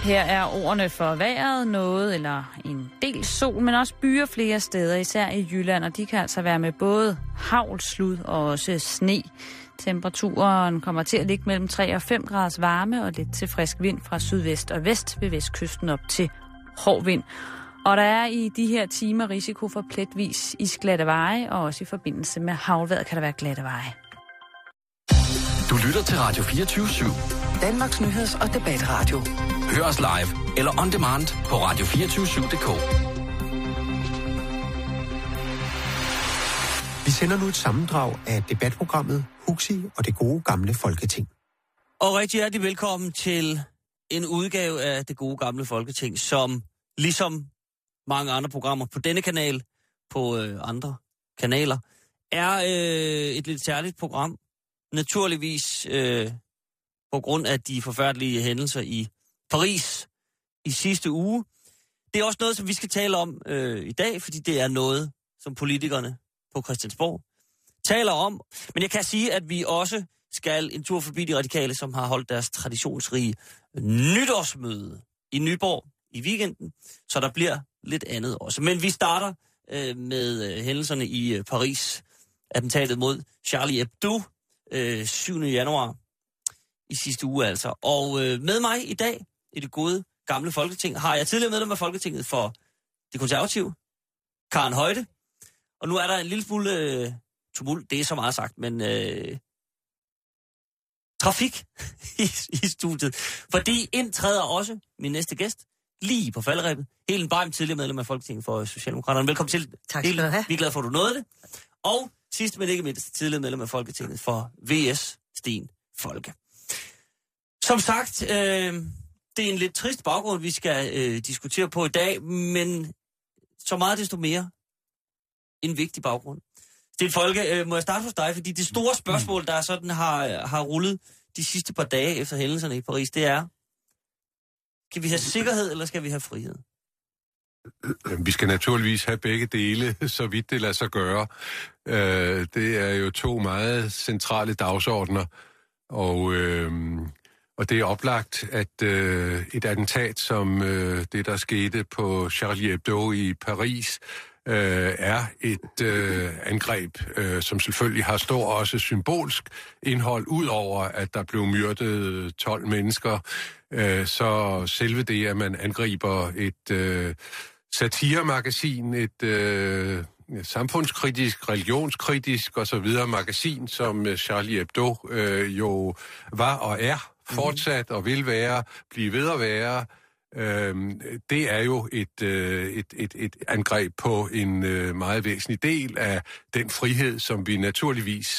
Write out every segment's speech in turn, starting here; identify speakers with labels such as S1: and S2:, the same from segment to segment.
S1: Her er ordene for vejret, noget eller en del sol, men også byer flere steder, især i Jylland, og de kan altså være med både hagl, slud og også sne. Temperaturen kommer til at ligge mellem 3 og 5 graders varme og lidt til frisk vind fra sydvest og vest ved vestkysten op til hård vind. Og der er i de her timer risiko for pletvis isglatte veje, og også i forbindelse med haglvejr kan der være glatte veje.
S2: Du lytter til Radio 24/7.
S3: Danmarks nyheds- og debatradio.
S2: Hør os live eller on demand på radio247.dk.
S4: Vi sender nu et sammendrag af debatprogrammet Huxi og det gode gamle Folketing.
S5: Og rigtig hjertelig velkommen til en udgave af det gode gamle Folketing, som ligesom mange andre programmer på denne kanal, på andre kanaler, er et lidt særligt program. Naturligvis på grund af de forfærdelige hændelser i Paris i sidste uge. Det er også noget, som vi skal tale om i dag, fordi det er noget, som politikerne på Christiansborg taler om. Men jeg kan sige, at vi også skal en tur forbi de radikale, som har holdt deres traditionsrige nytårsmøde i Nyborg i weekenden, så der bliver lidt andet også. Men vi starter med hændelserne i Paris. Attentatet mod Charlie Hebdo 7. januar i sidste uge altså. Og med mig i dag i det gode gamle Folketing har jeg tidligere medlem af Folketinget for Det Konservative, Karen Højde. Og nu er der en lille smule tumult, det er så meget sagt, men trafik i studiet. Fordi indtræder også min næste gæst, lige på falderebet, Helen Beim, tidligere medlem af Folketinget for Socialdemokraterne. Velkommen til.
S3: Tak skal du have.
S5: Vi er glade for, at du nåede det. Og sidst men ikke mindst, tidligere medlem af Folketinget for VS, Sten Folke. Som sagt, det er en lidt trist baggrund, vi skal diskutere på i dag, men så meget desto mere en vigtig baggrund. Sten Folke, må jeg starte hos dig, fordi det store spørgsmål, der sådan har rullet de sidste par dage efter hændelserne i Paris, det er, skal vi have sikkerhed, eller skal vi have frihed?
S6: Vi skal naturligvis have begge dele, så vidt det lader sig gøre. Det er jo to meget centrale dagsordner, og det er oplagt, at et attentat som det, der skete på Charlie Hebdo i Paris, er et angreb, som selvfølgelig har stor også symbolsk indhold, udover at der blev myrdet 12 mennesker. Så selve det, at man angriber et satiremagasin, et samfundskritisk, religionskritisk og så videre magasin, som Charlie Hebdo jo var og er fortsat og vil være, blive ved at være, det er jo et angreb på en meget væsentlig del af den frihed, som vi naturligvis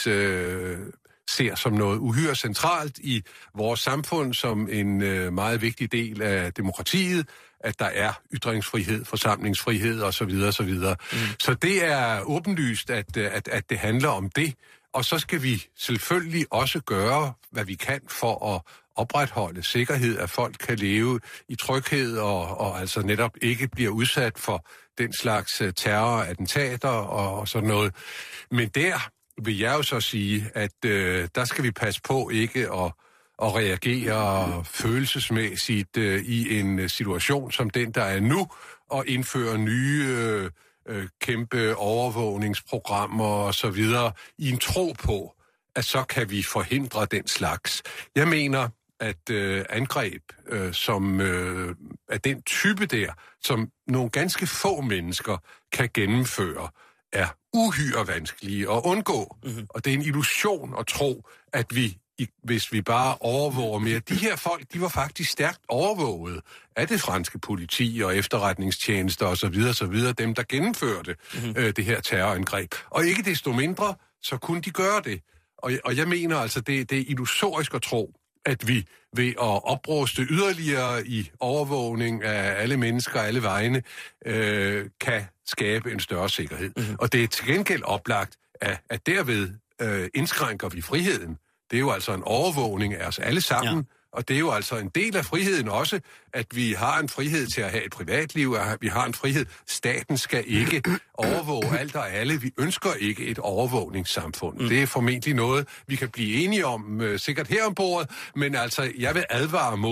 S6: ser som noget uhyre centralt i vores samfund, som en meget vigtig del af demokratiet, at der er ytringsfrihed, forsamlingsfrihed osv. osv. Så det er åbenlyst, at det handler om det. Og så skal vi selvfølgelig også gøre, hvad vi kan for at opretholde sikkerhed, at folk kan leve i tryghed og altså netop ikke bliver udsat for den slags terrorattentater og sådan noget. Men der vil jeg jo så sige, at der skal vi passe på ikke at reagere følelsesmæssigt i en situation som den, der er nu, og indføre nye kæmpe overvågningsprogrammer og så videre, i en tro på, at så kan vi forhindre den slags. Jeg mener, at angreb som af den type der, som nogle ganske få mennesker kan gennemføre, er uhyre vanskelige at undgå. Og det er en illusion at tro, at hvis vi bare overvåger mere. De her folk, de var faktisk stærkt overvåget af det franske politi og efterretningstjenester osv., dem der gennemførte det her terrorangreb. Og ikke desto mindre, så kunne de gøre det. Og jeg mener altså, det er illusorisk at tro, at vi ved at opruste yderligere i overvågning af alle mennesker, alle vegne, kan skabe en større sikkerhed. Og det er til gengæld oplagt, at derved indskrænker vi friheden. Det er jo altså en overvågning af os alle sammen, ja. Og det er jo altså en del af friheden også, at vi har en frihed til at have et privatliv, at vi har en frihed. Staten skal ikke overvåge alt og alle. Vi ønsker ikke et overvågningssamfund. Det er formentlig noget, vi kan blive enige om, sikkert her om bordet, men altså, jeg vil advare mod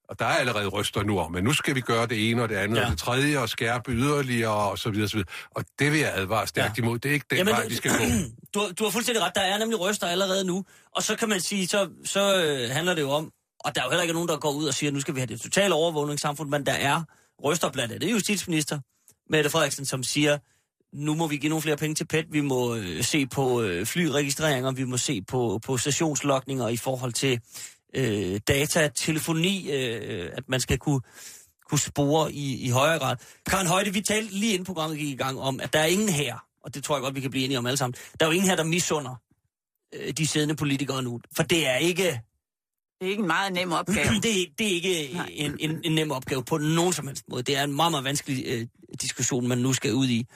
S6: Og der er allerede røster nu om, men nu skal vi gøre det ene og det andet og det tredje, og skærpe yderligere, og så videre, så videre. Og det vil jeg advare stærkt imod. Det er ikke den vej, vi skal gå.
S5: Du har fuldstændig ret. Der er nemlig røster allerede nu. Og så kan man sige, så handler det jo om, og der er jo heller ikke nogen, der går ud og siger, at nu skal vi have det totale overvågningssamfund, men der er røster blandt andet. Det er justitsminister Mette Frederiksen, som siger, nu må vi give nogle flere penge til PET, vi må se på flyregistreringer, vi må se på stationslogninger i forhold til data, telefoni, at man skal kunne spore i højere grad. Karen Højde, vi talte lige inden programmet gik i gang om, at der er ingen her, og det tror jeg godt, vi kan blive enige om alle sammen, der er jo ingen her, der misunder de siddende politikere nu, for det er ikke...
S7: Det er ikke en meget nem opgave.
S5: Det er ikke en nem opgave på nogen som helst måde. Det er en meget, meget vanskelig diskussion, man nu skal ud i.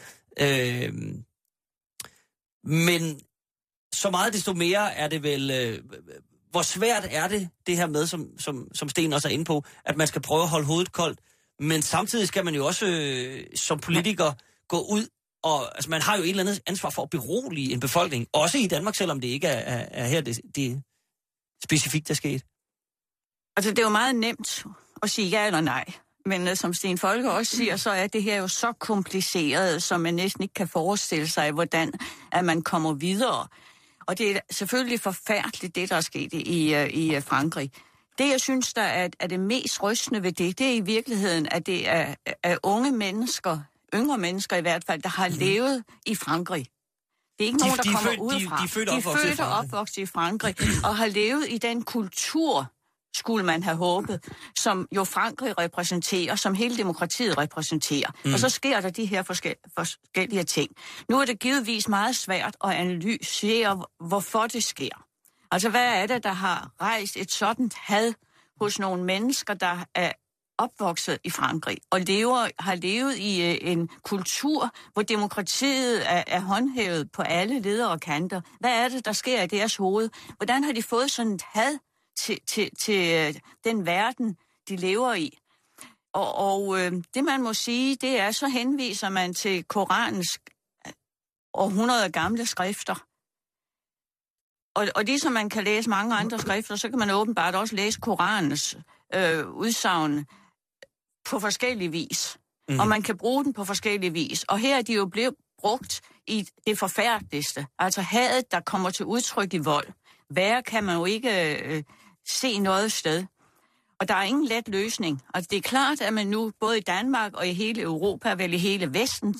S5: Men så meget desto mere er det vel... hvor svært er det her med, som Sten også er inde på, at man skal prøve at holde hovedet koldt, men samtidig skal man jo også som politiker gå ud, og altså, man har jo et eller andet ansvar for at berolige en befolkning, også i Danmark, selvom det ikke er her det specifikt er sket.
S7: Altså, det er jo meget nemt at sige ja eller nej. Men som Sten Folke også siger, så er det her jo så kompliceret, så man næsten ikke kan forestille sig, hvordan at man kommer videre. Og det er selvfølgelig forfærdeligt, det der er sket i Frankrig. Det, jeg synes, der er det mest rystende ved det er i virkeligheden, at det er unge mennesker, yngre mennesker i hvert fald, der har levet i Frankrig. Det er ikke nogen, der kommer udefra.
S5: De er født og
S7: opvokset i Frankrig, og har levet i den kultur, skulle man have håbet, som jo Frankrig repræsenterer, som hele demokratiet repræsenterer. Og så sker der de her forskellige ting. Nu er det givetvis meget svært at analysere, hvorfor det sker. Altså, hvad er det, der har rejst et sådan had hos nogle mennesker, der er opvokset i Frankrig og har levet i en kultur, hvor demokratiet er håndhævet på alle ledere og kanter. Hvad er det, der sker i deres hoved? Hvordan har de fået sådan et had til den verden, de lever i? Og det, man må sige, det er, så henviser man til Koranens århundreder gamle skrifter. Og ligesom man kan læse mange andre skrifter, så kan man åbenbart også læse Koranens udsagn på forskellige vis. Og man kan bruge den på forskellige vis. Og her er de jo blevet brugt i det forfærdeligste. Altså hadet, der kommer til udtryk i vold. Værre kan man jo ikke se noget sted. Og der er ingen let løsning. Og det er klart, at man nu både i Danmark og i hele Europa, vel i hele Vesten,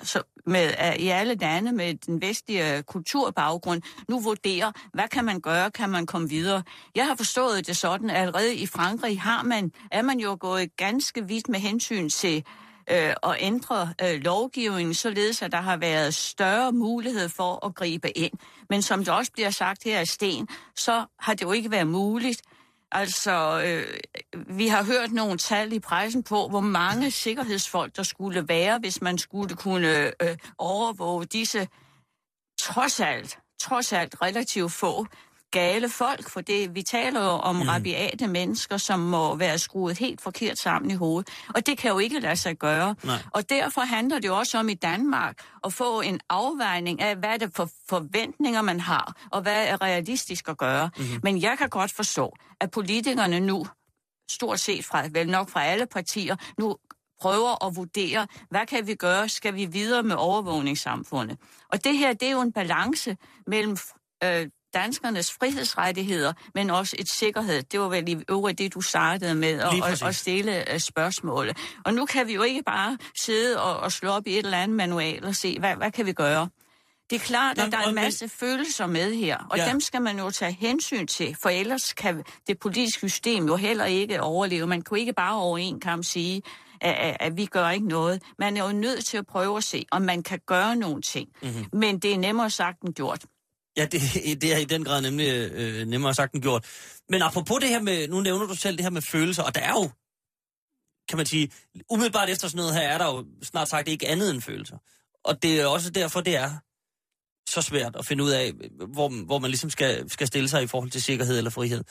S7: i alle lande med den vestlige kulturbaggrund, nu vurderer, hvad kan man gøre, kan man komme videre. Jeg har forstået det sådan, at allerede i Frankrig er man jo gået ganske vidt med hensyn til at ændre lovgivningen, således at der har været større mulighed for at gribe ind. Men som det også bliver sagt her af Sten, så har det jo ikke været muligt. Altså, vi har hørt nogle tal i pressen på, hvor mange sikkerhedsfolk der skulle være, hvis man skulle kunne overvåge disse trods alt relativt få gale folk, for det, vi taler jo om rabiate mennesker, som må være skruet helt forkert sammen i hovedet. Og det kan jo ikke lade sig gøre. Nej. Og derfor handler det jo også om i Danmark at få en afvejning af, hvad er det for forventninger, man har, og hvad er realistisk at gøre. Men jeg kan godt forstå, at politikerne nu, stort set fra alle partier, nu prøver at vurdere, hvad kan vi gøre, skal vi videre med overvågningssamfundet. Og det her, det er jo en balance mellem danskernes frihedsrettigheder, men også et sikkerhed. Det var vel i øvrigt det, du startede med at stille spørgsmål. Og nu kan vi jo ikke bare sidde og slå op i et eller andet manual og se, hvad kan vi gøre? Det er klart, at der er en masse følelser med her, og dem skal man jo tage hensyn til, for ellers kan det politiske system jo heller ikke overleve. Man kan jo ikke bare over en kamp sige, at vi gør ikke noget. Man er jo nødt til at prøve at se, om man kan gøre nogle ting. Men det er nemmere sagt end gjort.
S5: Ja, det er i den grad nemlig nemmere sagt end gjort. Men apropos det her med, nu nævner du selv det her med følelser, og der er jo, kan man sige, umiddelbart efter sådan noget her, er der jo snart sagt ikke andet end følelser. Og det er også derfor, det er så svært at finde ud af, hvor man ligesom skal stille sig i forhold til sikkerhed eller frihed.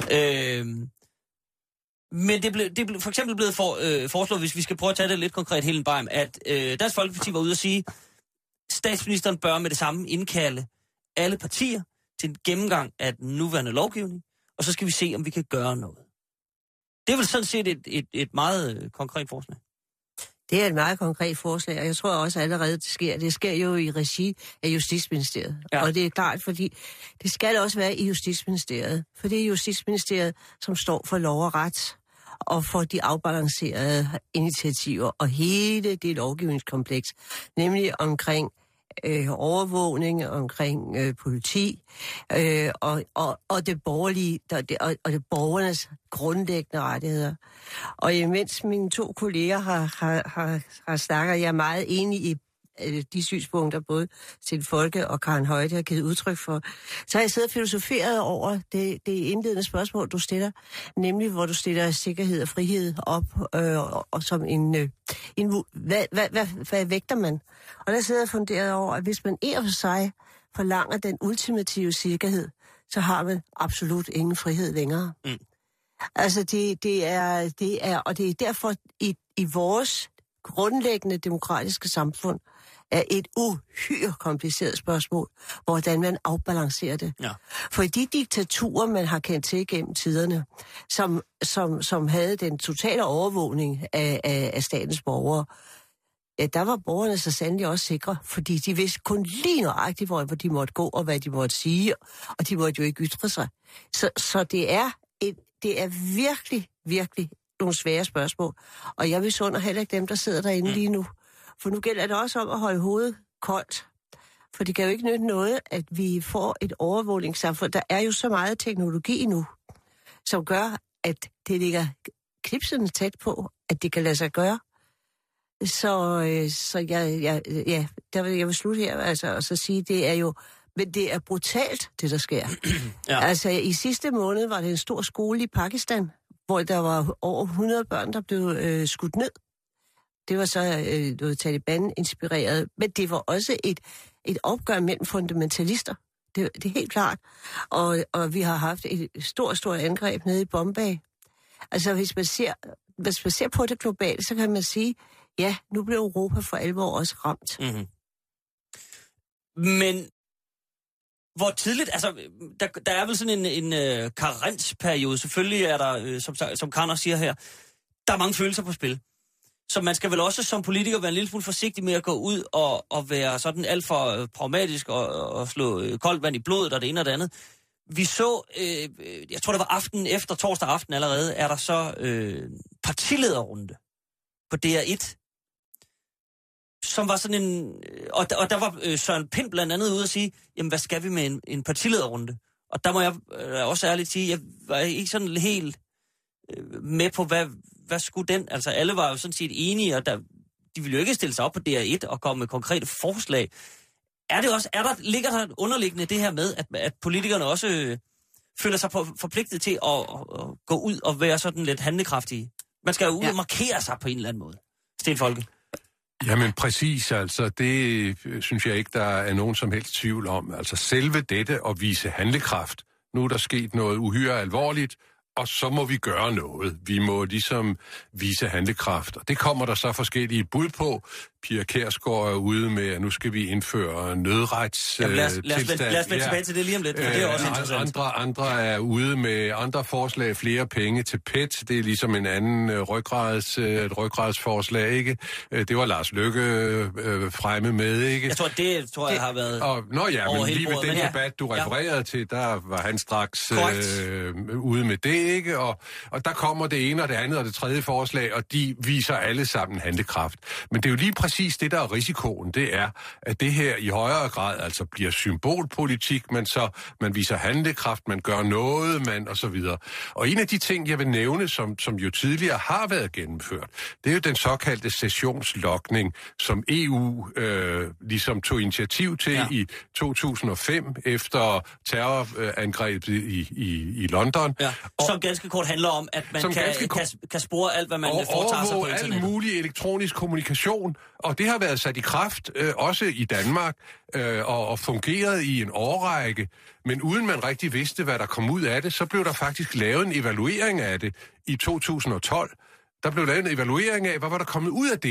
S5: Men det blev for eksempel blevet foreslået, hvis vi skal prøve at tage det lidt konkret hele vejen, at Dansk Folkeparti var ude at sige, statsministeren bør med det samme indkalde alle partier til en gennemgang af den nuværende lovgivning, og så skal vi se, om vi kan gøre noget. Det er vel sådan set et meget konkret forslag.
S8: Det er et meget konkret forslag, og jeg tror også allerede, det sker. Det sker jo i regi af Justitsministeriet. Ja. Og det er klart, fordi det skal også være i Justitsministeriet. For det er Justitsministeriet, som står for lov og ret, og for de afbalancerede initiativer, og hele det lovgivningskompleks, nemlig omkring overvågning, omkring politi, og det borgerlige, og det borgernes grundlæggende rettigheder. Og imens mine to kolleger har snakket, jeg er meget enig i de synspunkter, både Sten Folke og Karen Højde har givet udtryk for, så har jeg siddet og filosoferet over det indledende spørgsmål, du stiller, nemlig hvor du stiller sikkerhed og frihed op, og som hvad vægter man? Og der sidder jeg funderet over, at hvis man for sig forlanger den ultimative sikkerhed, så har man absolut ingen frihed længere. Mm. Altså det er, og det er derfor i vores grundlæggende demokratiske samfund er et uhyre kompliceret spørgsmål, hvordan man afbalancerer det. Ja. For de diktaturer, man har kendt til gennem tiderne, som havde den totale overvågning af statens borgere, ja, der var borgerne så sandelig også sikre, fordi de vidste kun lige nøjagtigt, hvor de måtte gå, og hvad de måtte sige, og de måtte jo ikke ytre sig. Så det er virkelig, virkelig nogle svære spørgsmål. Og jeg misunder heller ikke dem, der sidder derinde lige nu. For nu gælder det også om at holde hovedet koldt. For det kan jo ikke nytte noget, at vi får et overvågningssamfund. Der er jo så meget teknologi nu, som gør, at det ligger knipsene tæt på, at det kan lade sig gøre. Så jeg vil slutte her, altså, og så sige, det er jo, men det er brutalt, det der sker. Ja. Altså, i sidste måned var det en stor skole i Pakistan, hvor der var over 100 børn, der blev skudt ned. Det var så noget Taliban-inspireret, men det var også et opgør mellem fundamentalister. Det er helt klart. Og vi har haft et stort angreb nede i Bombay. Altså, hvis man ser på det globalt, så kan man sige, ja, nu blev Europa for alvor også ramt. Mm-hmm.
S5: Men hvor tidligt, altså, der er vel sådan en karensperiode. Selvfølgelig er der, som Karen også siger her, der er mange følelser på spil. Så man skal vel også som politiker være en lille smule forsigtig med at gå ud og være sådan alt for pragmatisk og slå koldt vand i blodet og det ene og det andet. Vi så, jeg tror det var aftenen efter, torsdag aften allerede, er der så partilederrunde på DR1, som var sådan en, og der var Søren Pind blandt andet ude at sige, jamen hvad skal vi med en partilederrunde? Og der må jeg også ærligt sige, jeg var ikke sådan helt med på, hvad skulle den? Altså alle var jo sådan set enige, og de ville jo ikke stille sig op på DR1 og komme med konkrete forslag. Ligger der underliggende det her med, at politikerne også føler sig forpligtet til at gå ud og være sådan lidt handlekraftige? Man skal jo ud og markere sig på en eller anden måde. Sten Folke.
S6: Jamen præcis, altså det synes jeg ikke, der er nogen som helst tvivl om. Altså selve dette at vise handlekraft. Nu er der sket noget uhyre alvorligt, og så må vi gøre noget. Vi må ligesom vise handlekraft. Og det kommer der så forskellige bud på. Pia Kjærsgaard er ude med, at nu skal vi indføre nødretstilstand.
S5: Lad os vende tilbage til det lige om lidt, det er også interessant.
S6: Andre er ude med andre forslag, flere penge til PET. Det er ligesom en anden ryggradsforslag, ikke? Det var Lars Løkke fremme med, ikke?
S5: Jeg tror, jeg har været
S6: men lige ved den debat, du refererede til, der var han straks ude med det, ikke? Og der kommer det ene og det andet og det tredje forslag, og de viser alle sammen handlekraft. Men det er jo lige præcis det, der er risikoen, det er, at det her i højere grad altså bliver symbolpolitik, man viser handlekraft, man gør noget, og så videre. Og en af de ting, jeg vil nævne, som jo tidligere har været gennemført, det er jo den såkaldte sessionslogning, som EU ligesom tog initiativ til i 2005, efter terrorangrebet i London. Ja.
S5: Som ganske kort handler om, at man kan spore alt, hvad man foretager sig på internettet.
S6: Al mulig elektronisk kommunikation, og det har været sat i kraft også i Danmark og fungeret i en årrække, men uden man rigtig vidste, hvad der kom ud af det, så blev der faktisk lavet en evaluering af det i 2012. Der blev lavet en evaluering af, hvad var der kommet ud af det.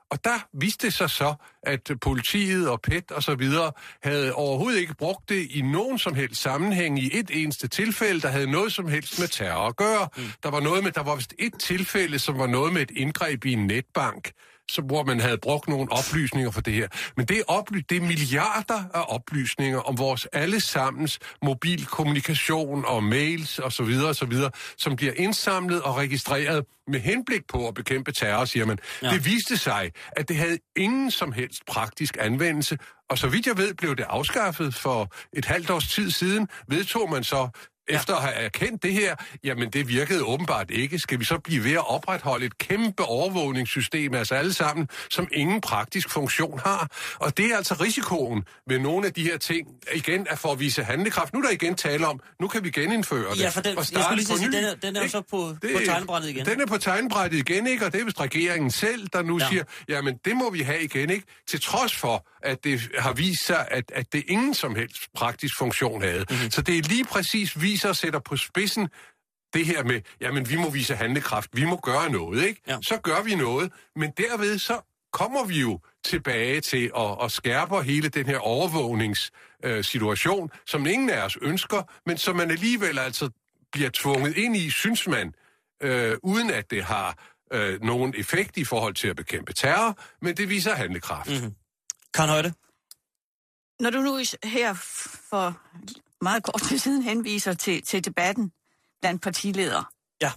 S6: Og der viste det sig så, at politiet og PET og så videre havde overhovedet ikke brugt det i nogen som helst sammenhæng i et eneste tilfælde, der havde noget som helst med terror at gøre. Der var vist et tilfælde, som var noget med et indgreb i en netbank, hvor man havde brugt nogle oplysninger for det her. Men det er milliarder af oplysninger om vores allesammens mobilkommunikation og mails og så videre, som bliver indsamlet og registreret med henblik på at bekæmpe terror, siger man. Ja. Det viste sig, at det havde ingen som helst praktisk anvendelse, og så vidt jeg ved, blev det afskaffet for et halvt års tid siden. Vedtog man så efter at have erkendt det her, jamen det virkede åbenbart ikke. Skal vi så blive ved at opretholde et kæmpe overvågningssystem, altså alle sammen, som ingen praktisk funktion har? Og det er altså risikoen ved nogle af de her ting, igen er for at vise handlekraft. Nu er der igen tale om, nu kan vi genindføre det.
S5: Ja, for jeg skulle lige sige, den er jo så på tegnebrættet igen. Den
S6: er på tegnebrættet igen, ikke? Og det er vist regeringen selv, der nu siger, jamen det må vi have igen, ikke? Til trods for, at det har vist sig, at det ingen som helst praktisk funktion havde. Mm-hmm. Så det er lige præcis viser og sætter på spidsen det her med, jamen vi må vise handlekraft, vi må gøre noget, ikke? Ja. Så gør vi noget, men derved så kommer vi jo tilbage til at skærpe hele den her overvågningssituation, som ingen af os ønsker, men som man alligevel altså bliver tvunget ind i, synes man, uden at det har nogen effekt i forhold til at bekæmpe terror, men det viser handlekraft.
S5: Mm-hmm. Karen Højde?
S7: Når du nu her for meget kort tid siden henviser til debatten blandt partiledere.
S5: Ja.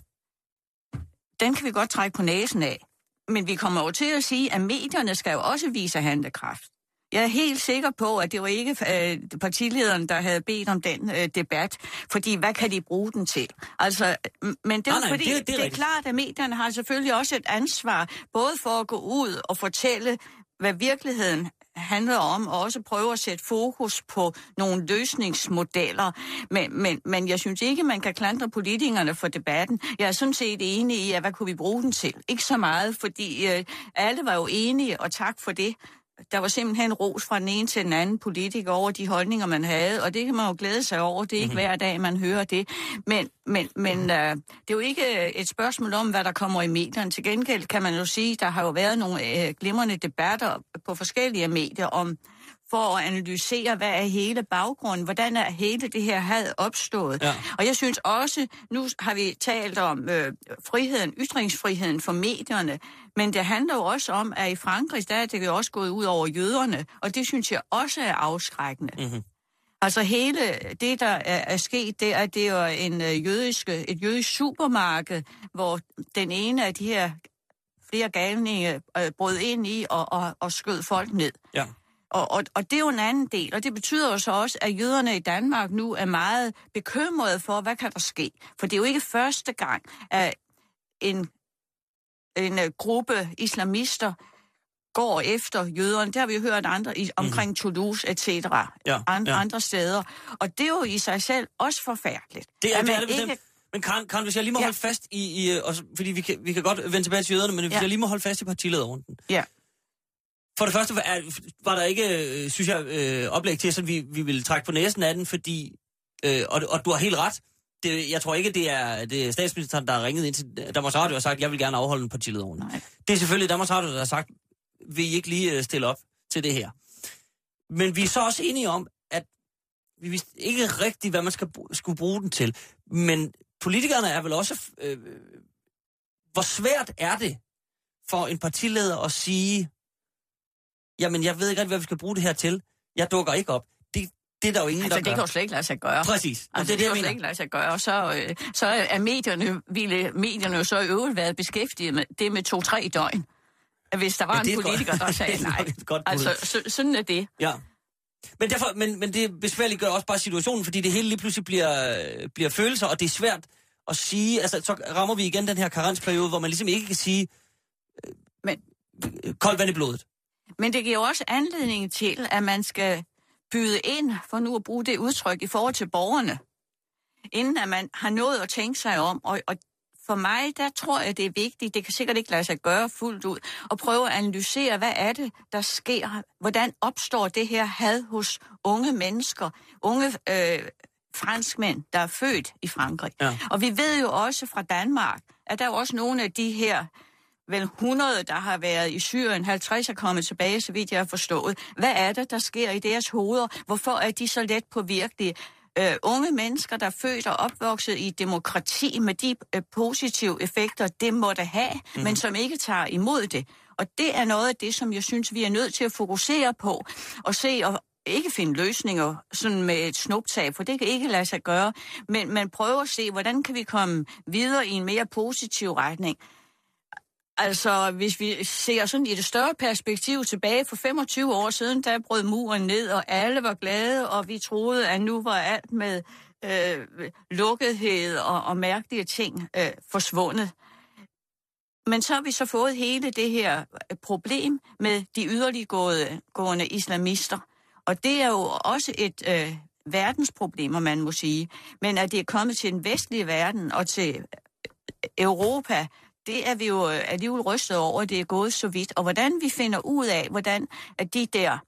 S7: Den kan vi godt trække på næsen af. Men vi kommer jo til at sige, at medierne skal jo også vise handlekraft. Jeg er helt sikker på, at det var ikke partilederen, der havde bedt om den debat, fordi hvad kan de bruge den til? Altså, men det er fordi, det er klart, at medierne har selvfølgelig også et ansvar, både for at gå ud og fortælle, hvad virkeligheden handler om, og også prøve at sætte fokus på nogle løsningsmodeller. Men jeg synes ikke, man kan klandre politikerne for debatten. Jeg er sådan set enig i, at hvad kunne vi bruge den til? Ikke så meget, fordi alle var jo enige, og tak for det. Der var simpelthen ros fra den ene til den anden politiker over de holdninger, man havde, og det kan man jo glæde sig over. Det er ikke hver dag, man hører det. Men det er jo ikke et spørgsmål om, hvad der kommer i medierne. Til gengæld kan man jo sige, der har jo været nogle glimrende debatter på forskellige medier om for at analysere, hvad er hele baggrunden, hvordan er hele det her had opstået. Ja. Og jeg synes også, nu har vi talt om friheden, ytringsfriheden for medierne, men det handler jo også om, at i Frankrig, der er det jo også gået ud over jøderne, og det synes jeg også er afskrækkende. Mm-hmm. Altså hele det, der er sket, det er jo et jødisk supermarked, hvor den ene af de her flere galninge brød ind i og skød folk ned. Ja. Og det er jo en anden del, og det betyder jo så også, at jøderne i Danmark nu er meget bekymrede for, hvad kan der ske? For det er jo ikke første gang, at en gruppe islamister går efter jøderne. Det har vi jo hørt andre omkring Toulouse, etc. Andre steder. Og det er jo i sig selv også forfærdeligt.
S5: Det er det bestemt. Men Karen, hvis jeg lige må holde fast i fordi vi kan godt vende tilbage til jøderne, men hvis jeg lige må holde fast i partilederrunden. Ja. For det første var der ikke, synes jeg, oplæg til, at vi ville trække på næsen af den, fordi, og du har helt ret, jeg tror ikke, det er statsministeren, der har ringet ind til Danmarks Radio og sagt, at jeg vil gerne afholde en partilederrunde. Det er selvfølgelig Danmarks Radio, der har sagt, vil I ikke lige stille op til det her. Men vi er så også enige om, at vi vidste ikke rigtigt, hvad man skulle bruge den til. Men politikerne er vel også, hvor svært er det for en partileder at sige, jamen, jeg ved ikke rigtig, hvad vi skal bruge det her til. Jeg dukker ikke op. Det er der jo ingen, der gør.
S7: Det kan jo slet ikke lade sig gøre.
S5: Præcis.
S7: Altså, det kan jo slet ikke lade sig gøre. Og så er medierne jo så i øvrigt været beskæftiget med det med 2-3 døgn. Hvis der var en politiker, der sagde nej. Altså, sådan er det. Ja. Men det besværligt gør også bare situationen, fordi det hele lige pludselig bliver følelser, og det er svært at sige. Altså, så rammer vi igen den her karensperiode, hvor man ligesom ikke kan sige koldt vand i blodet. Men det giver jo også anledning til, at man skal byde ind, for nu at bruge det udtryk, i forhold til borgerne, inden at man har nået at tænke sig om. Og for mig, der tror jeg, det er vigtigt, det kan sikkert ikke lade sig gøre fuldt ud, at prøve at analysere, hvad er det, der sker? Hvordan opstår det her had hos unge mennesker, unge franskmænd, der er født i Frankrig? Ja. Og vi ved jo også fra Danmark, at der er også nogle af de her vel 100, der har været i Syrien, 50 er kommet tilbage, så vidt jeg har forstået. Hvad er det, der sker i deres hoveder? Hvorfor er de så let påvirkelige? Unge mennesker, der er født og opvokset i demokrati med de positive effekter, det må det have, men som ikke tager imod det. Og det er noget af det, som jeg synes, vi er nødt til at fokusere på og se og ikke finde løsninger sådan med et snuptag, for det kan ikke lade sig gøre, men man prøver at se, hvordan kan vi komme videre i en mere positiv retning. Altså, hvis vi ser sådan i det større perspektiv tilbage for 25 år siden, der brød muren ned, og alle var glade, og vi troede, at nu var alt med lukkethed og mærkelige ting forsvundet. Men så har vi så fået hele det her problem med de yderliggående islamister. Og det er jo også et verdensproblem, man må sige. Men at det er kommet til den vestlige verden og til Europa, det er vi jo alligevel rystet over, at det er gået så vidt. Og hvordan vi finder ud af, hvordan at de der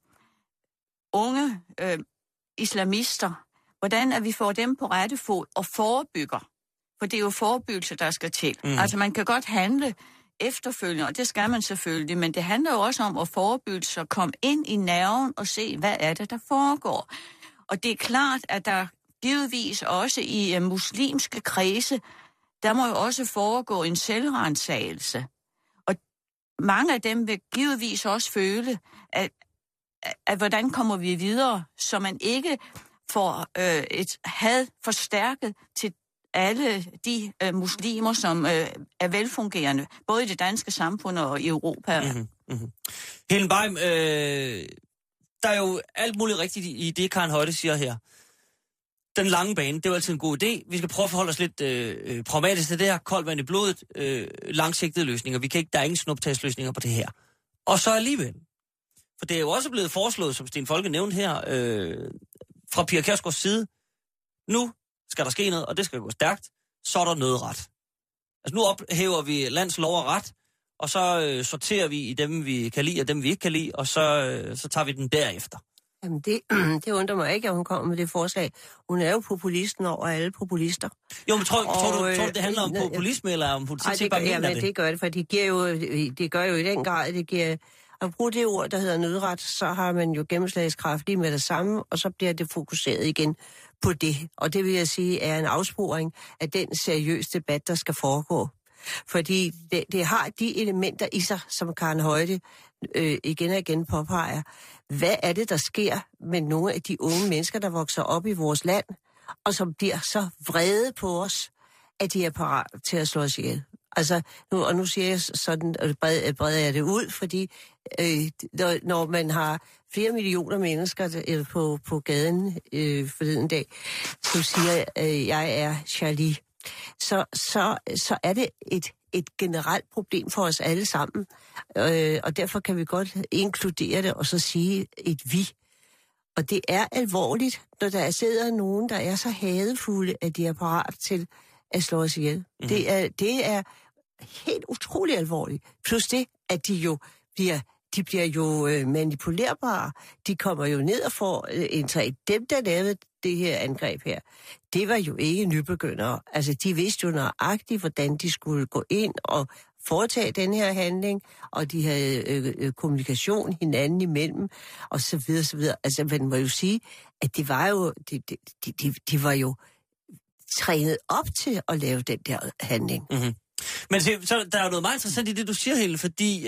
S7: unge islamister, hvordan at vi får dem på rette fod og forebygger. For det er jo forebyggelse, der skal til. Altså man kan godt handle efterfølgende, og det skal man selvfølgelig, men det handler jo også om at forebygge og komme ind i nerven og se, hvad er det, der foregår. Og det er klart, at der givetvis også i muslimske kredse, der må jo også foregå en selvrensagelse. Og mange af dem vil givetvis også føle, at hvordan kommer vi videre, så man ikke får et had forstærket til alle de muslimer, som er velfungerende, både i det danske samfund og i Europa.
S5: Helen Beim, der er jo alt muligt rigtigt i det, Karen Højde siger her. Den lange bane, det er jo altid en god idé. Vi skal prøve at forholde os lidt pragmatisk til det her. Koldt vand i blodet, langsigtede løsninger. Der er ingen snuptagsløsninger på det her. Og så alligevel. For det er jo også blevet foreslået, som Sten Folke nævnte her, fra Pia Kjærsgaards side. Nu skal der ske noget, og det skal gå stærkt, så er der noget ret. Altså nu ophæver vi lands lov og ret, og så sorterer vi i dem, vi kan lide, og dem, vi ikke kan lide, og så tager vi den derefter.
S8: Jamen det undrer mig ikke, at hun kommer med det forslag. Hun er jo populisten over alle populister.
S5: Jo, men tror du, det handler om populisme, eller om politik?
S8: Det gør det, for det gør jo i den grad, det giver... At bruge det ord, der hedder nødret, så har man jo gennemslagskraft lige med det samme, og så bliver det fokuseret igen på det. Og det vil jeg sige er en afsporing af den seriøse debat, der skal foregå. Fordi det har de elementer i sig, som Karen Højde igen og igen påpeger. Hvad er det, der sker med nogle af de unge mennesker, der vokser op i vores land, og som bliver så vrede på os, at de er parat til at slå os ihjel? Altså, nu siger jeg sådan, og breder jeg det ud, fordi når man har flere millioner mennesker på gaden forleden dag, så siger jeg er Charlie, så er det et generelt problem for os alle sammen, og derfor kan vi godt inkludere det og så sige et vi. Og det er alvorligt, når der sidder nogen, der er så hadefulde, at de er parat til at slå os ihjel. Mm. Det er helt utroligt alvorligt. Plus det, at de bliver jo manipulerbare. De kommer jo ned og får indtaget. Dem, der lavede det her angreb her, det var jo ikke nybegyndere. Altså, de vidste jo nøjagtigt, hvordan de skulle gå ind og foretage den her handling, og de havde kommunikation hinanden imellem, og så videre, så videre. Altså, man må jo sige, at det var jo, de var jo trænet op til at lave den der handling. Mm-hmm.
S5: Men så der er jo noget meget interessant i det, du siger, Helle, fordi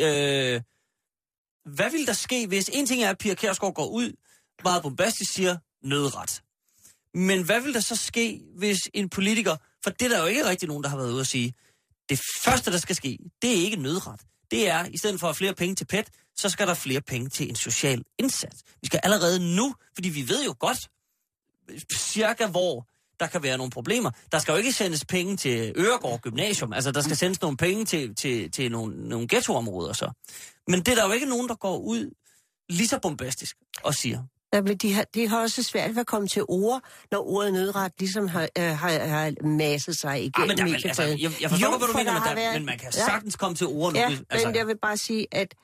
S5: hvad vil der ske, hvis en ting er, at Pia Kjærsgaard går ud, meget bombastisk siger, nødret. Men hvad vil der så ske, hvis en politiker, for det er der jo ikke rigtig nogen, der har været ude at sige, det første, der skal ske, det er ikke nødret. Det er, i stedet for at flere penge til PET, så skal der flere penge til en social indsats. Vi skal allerede nu, fordi vi ved jo godt, cirka hvor der kan være nogle problemer. Der skal jo ikke sendes penge til Øregård Gymnasium. Altså, der skal sendes nogle penge til nogle ghettoområder så. Men det er der jo ikke nogen, der går ud lige så bombastisk og siger.
S8: Ja, men de har også svært ved at komme til ord, når ordet nødret ligesom har masset sig igennem.
S5: Ja, men jeg forstår godt, hvad du mener, men man kan sagtens komme til ord.
S8: Ja, men jeg vil bare sige, at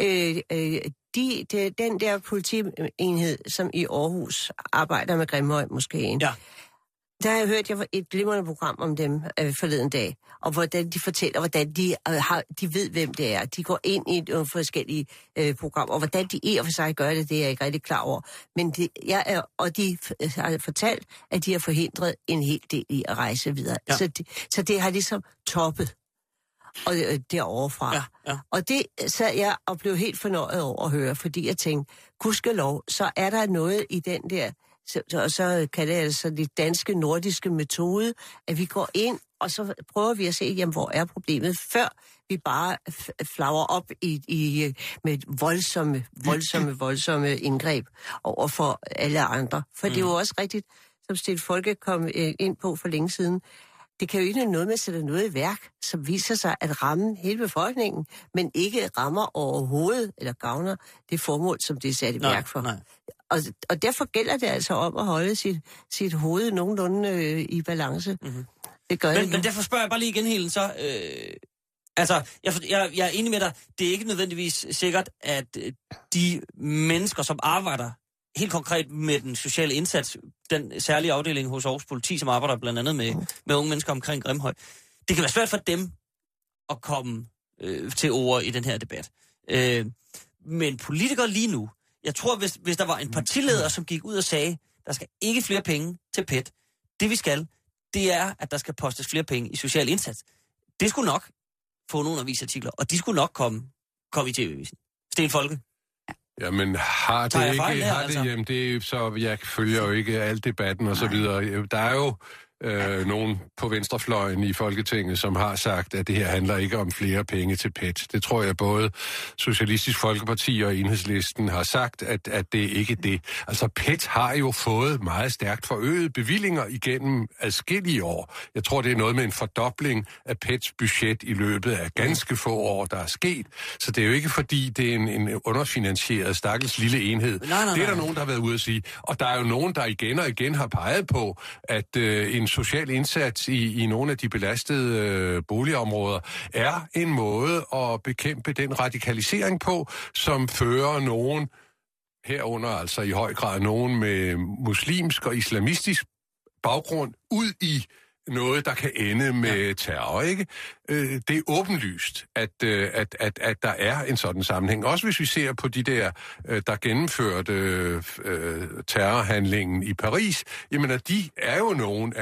S8: den der politienhed, som i Aarhus arbejder med Grimhøjmoskéen, Der har jeg hørt et glimrende program om dem forleden dag, og hvordan de fortæller, hvordan de ved, hvem det er. De går ind i nogle forskellige programmer, og hvordan de i og for sig gør det, det er jeg ikke rigtig klar over. Men de har fortalt, at de har forhindret en hel del i at rejse videre. Ja. Så det har ligesom toppet og derovre fra. Ja, ja. Og det sad jeg og blev helt fornøjet over at høre, fordi jeg tænkte, gudskelov, så er der noget i den der... Så kan det altså det danske, nordiske metode, at vi går ind, og så prøver vi at se, jamen, hvor er problemet, før vi bare flagrer op med voldsomme indgreb over for alle andre. For det er jo også rigtigt, som Sten Folke kom ind på for længe siden. Det kan jo ikke noget med at sætte noget i værk, som viser sig at ramme hele befolkningen, men ikke rammer overhovedet eller gavner det formål, som det er sat i værk for. Nej. Og derfor gælder det altså om at holde sit hoved nogenlunde i balance. Mm-hmm. Det gør
S5: men derfor spørger jeg bare lige igen, Helen, så... jeg er enig med dig. Det er ikke nødvendigvis sikkert, at de mennesker, som arbejder helt konkret med den sociale indsats, den særlige afdeling hos Aarhus Politi, som arbejder blandt andet med unge mennesker omkring Grimhøj, det kan være svært for dem at komme til ord i den her debat. Men politikere lige nu, jeg tror, hvis der var en partileder, som gik ud og sagde, der skal ikke flere penge til PET. Det vi skal, det er, at der skal postes flere penge i social indsats. Det skulle nok få nogle avisartikler, og de skulle nok komme i TV-avisen. Sten Folke.
S6: Jamen, har det ikke... Jamen, det er så... Jeg følger jo ikke al debatten og så videre. Der er jo nogen på venstrefløjen i Folketinget, som har sagt, at det her handler ikke om flere penge til PET. Det tror jeg både Socialistisk Folkeparti og Enhedslisten har sagt, at det ikke er det. Altså, PET har jo fået meget stærkt forøget bevillinger igennem adskillige år. Jeg tror, det er noget med en fordobling af PETs budget i løbet af ganske få år, der er sket. Så det er jo ikke fordi, det er en underfinansieret, stakkels lille enhed. Nej. Det er der nogen, der har været ude at sige. Og der er jo nogen, der igen og igen har peget på, at en social indsats i nogle af de belastede boligområder er en måde at bekæmpe den radikalisering på, som fører nogen herunder, altså i høj grad nogen med muslimsk og islamistisk baggrund, ud i noget, der kan ende med terror, ikke? Det er åbenlyst, at der er en sådan sammenhæng. Også hvis vi ser på de der gennemførte terrorhandlingen i Paris, jamen at de er jo nogle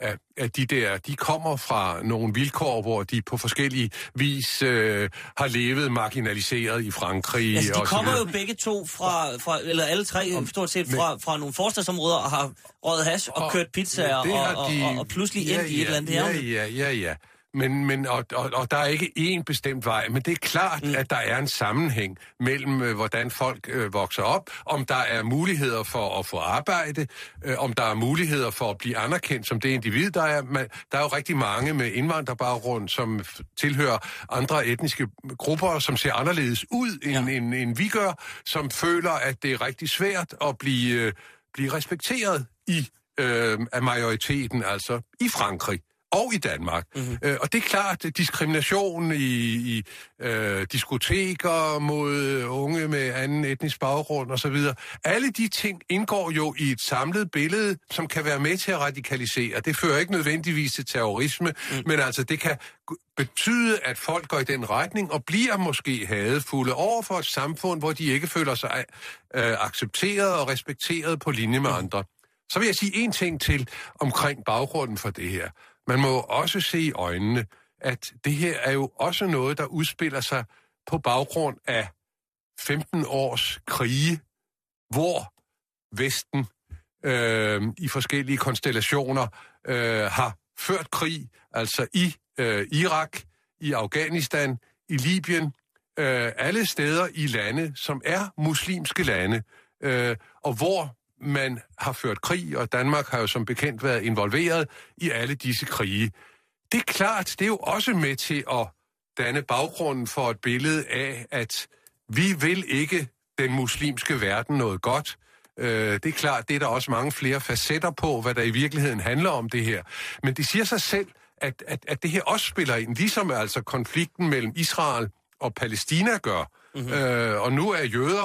S6: af de der, de kommer fra nogle vilkår, hvor de på forskellige vis har levet marginaliseret i Frankrig.
S5: Altså, de kommer jo begge to fra eller alle tre stort set fra nogle forstadsområder og har røget hash og kørt pizzaer og pludselig ind i et eller andet her.
S6: Ja. Men der er ikke én bestemt vej, men det er klart, at der er en sammenhæng mellem, hvordan folk vokser op, om der er muligheder for at få arbejde, om der er muligheder for at blive anerkendt som det individ, der er. Der er jo rigtig mange med indvandrerbaggrund, som tilhører andre etniske grupper, som ser anderledes ud, end vi gør, som føler, at det er rigtig svært at blive respekteret af majoriteten, altså i Frankrig. Og i Danmark. Mm-hmm. Og det er klart, diskrimination i diskoteker mod unge med anden etnisk baggrund osv. Alle de ting indgår jo i et samlet billede, som kan være med til at radikalisere. Det fører ikke nødvendigvis til terrorisme, men altså det kan betyde, at folk går i den retning og bliver måske hadefulde over for et samfund, hvor de ikke føler sig accepteret og respekteret på linje med andre. Så vil jeg sige en ting til omkring baggrunden for det her. Man må også se i øjnene, at det her er jo også noget, der udspiller sig på baggrund af 15 års krige, hvor Vesten i forskellige konstellationer har ført krig, altså i Irak, i Afghanistan, i Libyen, alle steder i lande, som er muslimske lande, og hvor man har ført krig, og Danmark har jo som bekendt været involveret i alle disse krige. Det er klart, det er jo også med til at danne baggrunden for et billede af, at vi vil ikke den muslimske verden noget godt. Det er klart, det er der også mange flere facetter på, hvad der i virkeligheden handler om det her. Men det siger sig selv, at det her også spiller ind, ligesom altså konflikten mellem Israel og Palæstina gør. Mm-hmm. Og nu er jøder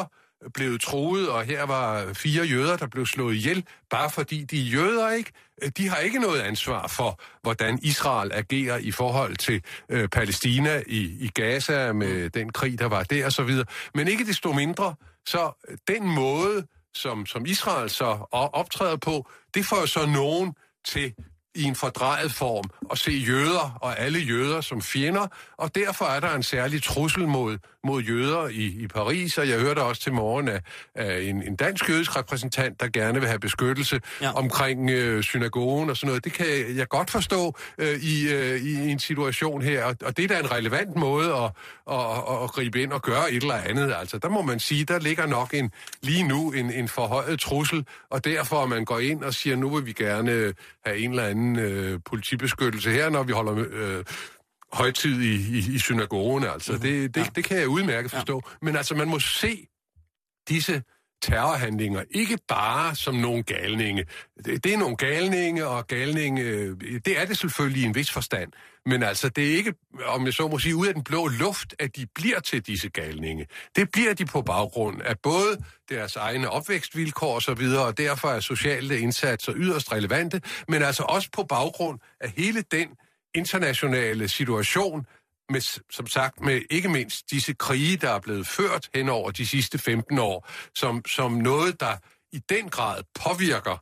S6: blevet truet, og her var 4 jøder, der blev slået ihjel, bare fordi de er jøder, ikke? De har ikke noget ansvar for, hvordan Israel agerer i forhold til Palæstina i Gaza med den krig, der var der og så videre. Men ikke desto mindre, så den måde, som Israel så optræder på, det får jo så nogen til i en fordrejet form at se jøder og alle jøder som fjender, og derfor er der en særlig trussel mod jøder i Paris, og jeg hørte også til morgen af en dansk jødisk repræsentant, der gerne vil have beskyttelse omkring synagogen og sådan noget. Det kan jeg godt forstå i en situation her, og det er da en relevant måde at gribe ind og gøre et eller andet. Altså, der må man sige, der ligger nok lige nu en forhøjet trussel, og derfor man går ind og siger, nu vil vi gerne have en eller anden politibeskyttelse her, når vi holder højtid i synagogen. Altså, det kan jeg udmærket forstå. Ja. Men altså, man må se disse terrorhandlinger ikke bare som nogle galninge. Det er nogle galninge, og galninge, det er det selvfølgelig i en vis forstand. Men altså, det er ikke, om jeg så må sige, ud af den blå luft, at de bliver til disse galninge. Det bliver de på baggrund af både deres egne opvækstvilkår og så videre, og derfor er sociale indsatser yderst relevante, men altså også på baggrund af hele den internationale situation, med, som sagt, med ikke mindst disse krige, der er blevet ført hen over de sidste 15 år, som noget, der i den grad påvirker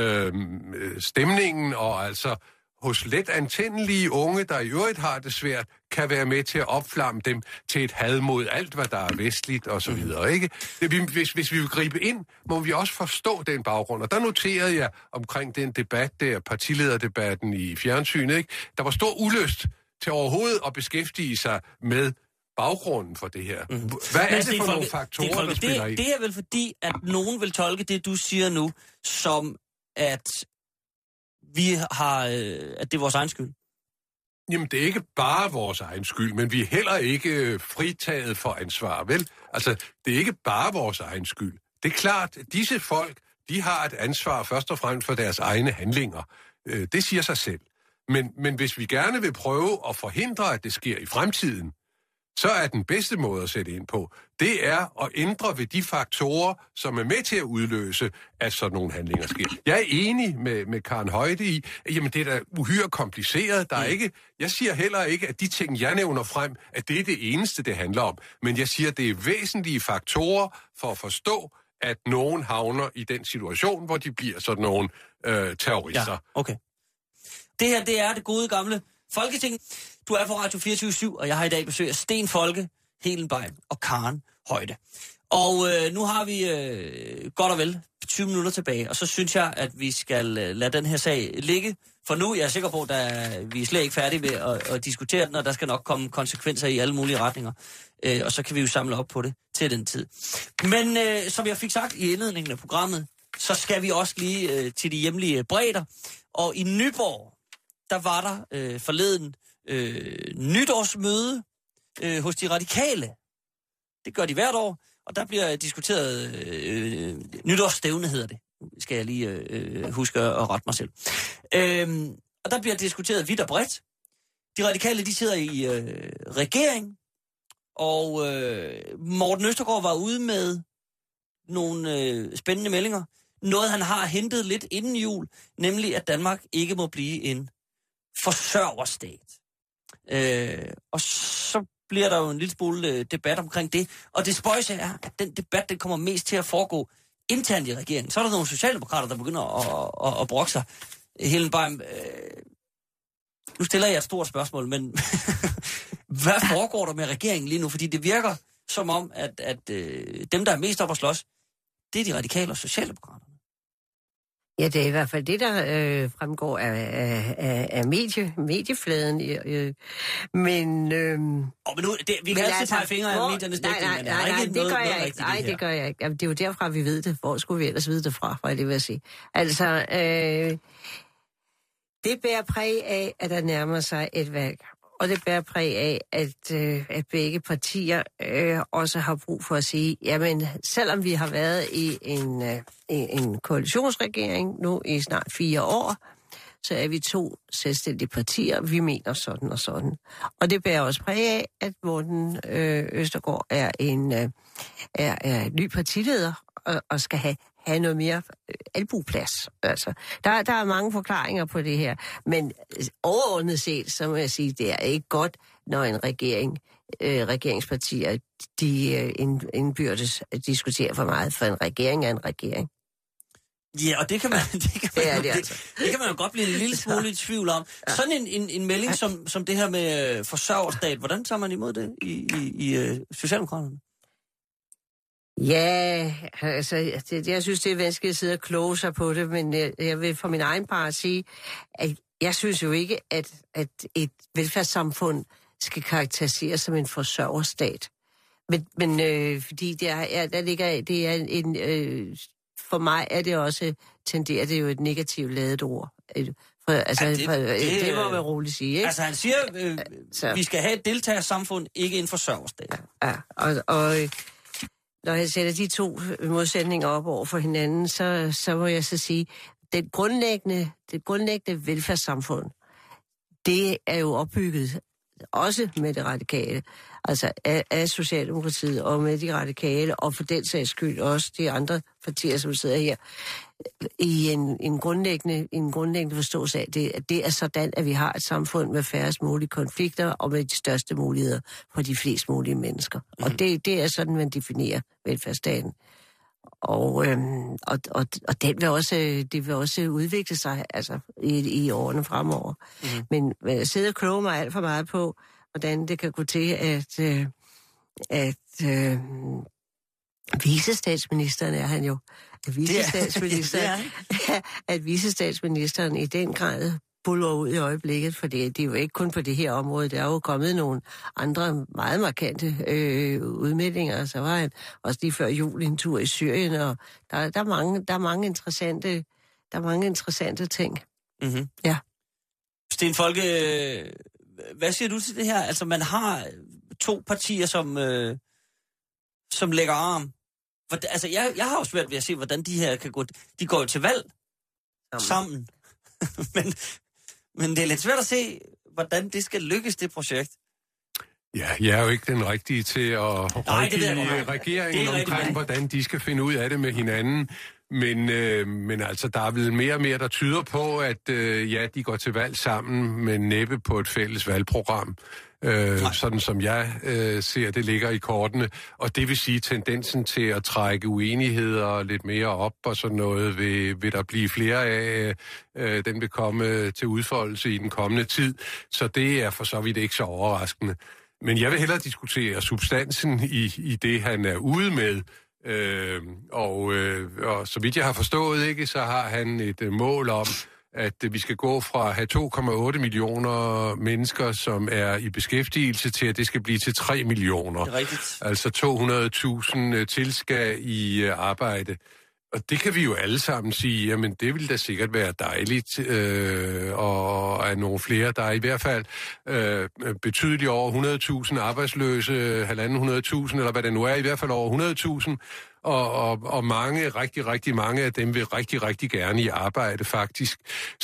S6: stemningen, og altså hos let antændelige unge, der i øvrigt har det svært, kan være med til at opflamme dem til et had mod alt, hvad der er vestligt og så videre, ikke? Hvis vi vil gribe ind, må vi også forstå den baggrund. Og der noterede jeg omkring den debat der, partilederdebatten i fjernsynet, ikke? Der var stor ulyst til overhovedet at beskæftige sig med baggrunden for det her. Hvad er det for nogle faktorer, der spiller i?
S5: Det er vel fordi, at nogen vil tolke det, du siger nu, som at vi har, at det er vores egen skyld.
S6: Jamen, det er ikke bare vores egen skyld, men vi er heller ikke fritaget for ansvar, vel? Altså, det er ikke bare vores egen skyld. Det er klart, at disse folk, de har et ansvar først og fremmest for deres egne handlinger. Det siger sig selv. Men hvis vi gerne vil prøve at forhindre, at det sker i fremtiden, så er den bedste måde at sætte ind på, det er at ændre ved de faktorer, som er med til at udløse, at sådan nogle handlinger sker. Jeg er enig med Karen Højde i, at jamen, det er da uhyre kompliceret. Der er ikke, jeg siger heller ikke, at de ting, jeg nævner frem, at det er det eneste, det handler om. Men jeg siger, at det er væsentlige faktorer for at forstå, at nogen havner i den situation, hvor de bliver sådan nogle terrorister.
S5: Ja, okay. Det her, det er det gode gamle Folketing. Du er på Radio 24/7, og jeg har i dag besøg af Sten Folke, Helenbein og Karen Højde. Og nu har vi godt og vel 20 minutter tilbage, og så synes jeg, at vi skal lade den her sag ligge. For nu jeg er sikker på, at vi er slet ikke færdige med at diskutere den, og der skal nok komme konsekvenser i alle mulige retninger. Og så kan vi jo samle op på det til den tid. Men som jeg fik sagt i indledningen af programmet, så skal vi også lige til de hjemlige bredder. Og i Nyborg, der var der forleden nytårsmøde hos de radikale. Det gør de hvert år, og der bliver diskuteret nytårsstævne, hedder det. Skal jeg lige huske at rette mig selv. Og der bliver diskuteret vidt og bredt. De radikale, de sidder i regering, og Morten Østergaard var ude med nogle spændende meldinger. Noget, han har hentet lidt inden jul, nemlig at Danmark ikke må blive en forsørgerstat. Og så bliver der jo en lille smule debat omkring det. Og det spøjse er, at den debat, den kommer mest til at foregå internt i regeringen. Så er der nogle socialdemokrater, der begynder at brokke sig. Helenbein, nu stiller jeg et stort spørgsmål, men hvad foregår der med regeringen lige nu? Fordi det virker som om, at dem, der er mest op at slås, det er de radikale og socialdemokrater.
S8: Ja, det er i hvert fald det, der fremgår af mediefladen. Men
S5: nu, vi kan altid tage fingre af mediernes dækning.
S8: Nej, det gør jeg ikke. Nej, det gør jeg ikke. Jamen, det er jo derfra, vi ved det. Hvor skulle vi ellers vide det fra, hvad det vil sige? Altså, det bærer præg af, at der nærmer sig et valg. Og det bærer præg af, at begge partier også har brug for at sige, jamen, selvom vi har været i en koalitionsregering nu i snart 4 år, så er vi 2 selvstændige partier, vi mener sådan og sådan. Og det bærer også præg af, at Morten Østergaard er en ny partileder og skal have noget mere albueplads. Altså, der er mange forklaringer på det her, men overordnet set, så må jeg sige, det er ikke godt, når en regeringspartier, de indbyrdes diskuterer for meget, for en regering er en regering.
S5: Ja, og det kan man jo godt blive en lille smule i tvivl om. Ja. Sådan en melding som det her med forsørgerstat, hvordan tager man imod det i Socialdemokraterne?
S8: Ja, altså, jeg synes, det er vanskeligt at sidde og kloge sig på det, men jeg vil for min egen part sige, at jeg synes jo ikke, at et velfærdssamfund skal karakteriseres som en forsørgerstat. Men fordi for mig er det også, tenderer det jo et negativt ladet ord. Det må man roligt sige, ikke?
S5: Altså han siger, vi skal have et deltagersamfund, ikke en forsørgerstat.
S8: Ja, og når jeg sætter de 2 modsætninger op over for hinanden, så må jeg så sige, det grundlæggende velfærdssamfund, det er jo opbygget også med det radikale, altså af Socialdemokratiet og med de radikale, og for den sags skyld også de andre partier, som sidder her, i en grundlæggende forståelse af, at det er sådan, at vi har et samfund med færrest mulige konflikter og med de største muligheder for de flest mulige mennesker. Mm. Og det er sådan, man definerer velfærdsstaten. Og det vil også udvikle sig altså, i årene fremover. Mm. Men jeg sidder og kloger mig alt for meget på, hvordan det kan gå til, at vicestatsministeren er han jo. At vicestatsministeren i den grad buller ud i øjeblikket, for det er jo ikke kun på det her område, der er jo kommet nogle andre meget markante udmeldinger, så var han også lige før jul en tur i Syrien, og der er mange interessante ting. Mm-hmm. Ja.
S5: Sten Folke, hvad siger du til det her? Altså man har 2 partier, som lægger arm. Altså jeg har jo svært ved at se, hvordan de her kan gå. De går jo til valg sammen. Men det er lidt svært at se, hvordan det skal lykkes, det projekt.
S6: Ja, jeg er jo ikke den rigtige til at rådgive regeringen omkring, hvordan de skal finde ud af det med hinanden. Men altså, der er vel mere og mere, der tyder på, at de går til valg sammen, men næppe på et fælles valgprogram. Sådan som jeg ser, det ligger i kortene. Og det vil sige, tendensen til at trække uenigheder lidt mere op og sådan noget, vil der blive flere af. Den vil komme til udfoldelse i den kommende tid. Så det er for så vidt ikke så overraskende. Men jeg vil hellere diskutere substansen i det, han er ude med. Og så vidt jeg har forstået, ikke, så har han et mål om, at vi skal gå fra at have 2,8 millioner mennesker, som er i beskæftigelse, til at det skal blive til 3 millioner.
S5: Det er rigtigt.
S6: Altså 200.000 til skal i arbejde. Og det kan vi jo alle sammen sige, jamen det vil da sikkert være dejligt, og er nogle flere, der er i hvert fald betydeligt over 100.000 arbejdsløse, 1.500.000, eller hvad det nu er, i hvert fald over 100.000, og mange, rigtig mange af dem vil rigtig, rigtig gerne i arbejde faktisk.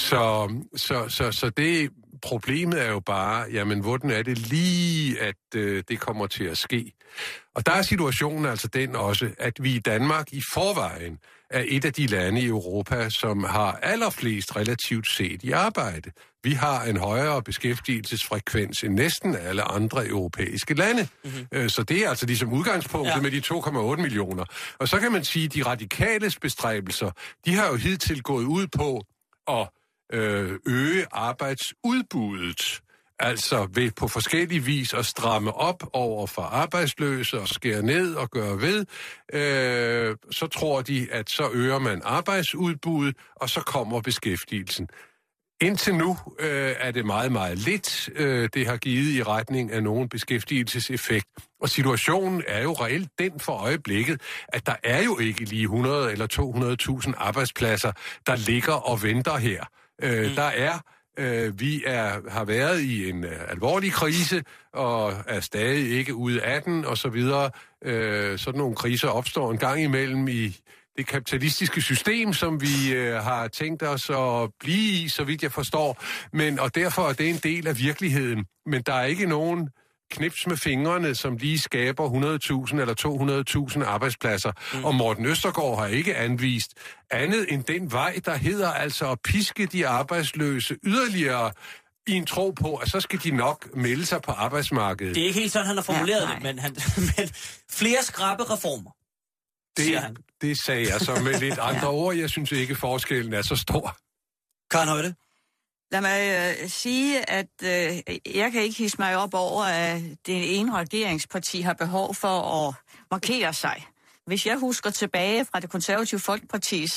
S6: Så det problemet er jo bare, jamen hvordan er det lige, at det kommer til at ske? Og der er situationen altså den også, at vi i Danmark i forvejen er et af de lande i Europa, som har allerflest relativt set i arbejde. Vi har en højere beskæftigelsesfrekvens end næsten alle andre europæiske lande. Mm-hmm. Så det er altså ligesom udgangspunktet med de 2,8 millioner. Og så kan man sige, at de radikales bestræbelser, de har jo hidtil gået ud på at øge arbejdsudbuddet. Altså ved på forskellige vis at stramme op over for arbejdsløse og skære ned og gøre ved, så tror de, at så øger man arbejdsudbuddet, og så kommer beskæftigelsen. Indtil nu er det meget, meget lidt, det har givet i retning af nogen beskæftigelseseffekt. Og situationen er jo reelt den for øjeblikket, at der er jo ikke lige 100 eller 200.000 arbejdspladser, der ligger og venter her. Der er... Vi har været i en alvorlig krise, og er stadig ikke ude af den, og så videre. Sådan nogle kriser opstår en gang imellem i det kapitalistiske system, som vi har tænkt os at blive i, så vidt jeg forstår. Og derfor er det en del af virkeligheden. Men der er ikke nogen knips med fingrene, som lige skaber 100.000 eller 200.000 arbejdspladser. Og Morten Østergaard har ikke anvist andet end den vej, der hedder altså at piske de arbejdsløse yderligere i en tro på, at så skal de nok melde sig på arbejdsmarkedet.
S5: Det er ikke helt sådan, han har formuleret det, men flere skrappe reformer, siger han.
S6: Det sagde jeg så med lidt andre ord. Jeg synes ikke, forskellen er så stor.
S5: Karen Højde?
S7: Lad mig sige, at jeg kan ikke hisse mig op over, at det ene regeringsparti har behov for at markere sig. Hvis jeg husker tilbage fra det konservative Folkepartis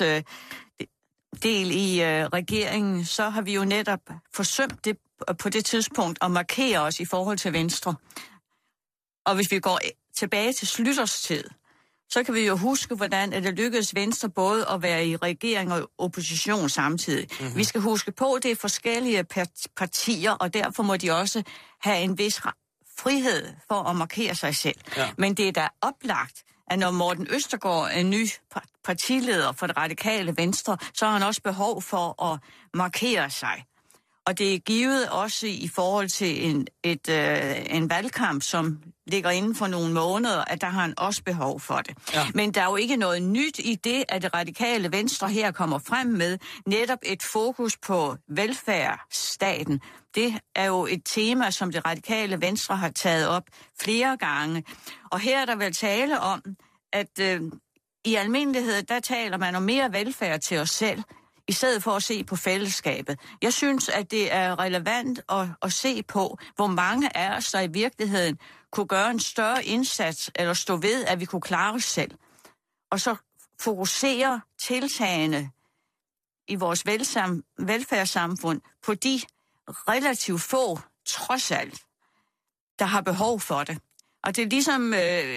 S7: del i regeringen, så har vi jo netop forsømt det på det tidspunkt at markere os i forhold til Venstre. Og hvis vi går tilbage til Schlüters tid, så kan vi jo huske, hvordan det lykkedes Venstre både at være i regering og opposition samtidig. Mm-hmm. Vi skal huske på, at det er forskellige partier, og derfor må de også have en vis frihed for at markere sig selv. Ja. Men det er da oplagt, at når Morten Østergaard er ny partileder for det radikale Venstre, så har han også behov for at markere sig. Og det er givet også i forhold til en valgkamp, som ligger inden for nogle måneder, at der har han også behov for det. Ja. Men der er jo ikke noget nyt i det, at det radikale Venstre her kommer frem med netop et fokus på velfærdsstaten. Det er jo et tema, som det radikale Venstre har taget op flere gange. Og her er der vel tale om, at i almindelighed, der taler man om mere velfærd til os selv, i stedet for at se på fællesskabet. Jeg synes, at det er relevant at se på, hvor mange af os, der i virkeligheden kunne gøre en større indsats, eller stå ved, at vi kunne klare os selv. Og så fokusere tiltagene i vores velfærdssamfund på de relativt få, trods alt, der har behov for det. Og det er ligesom...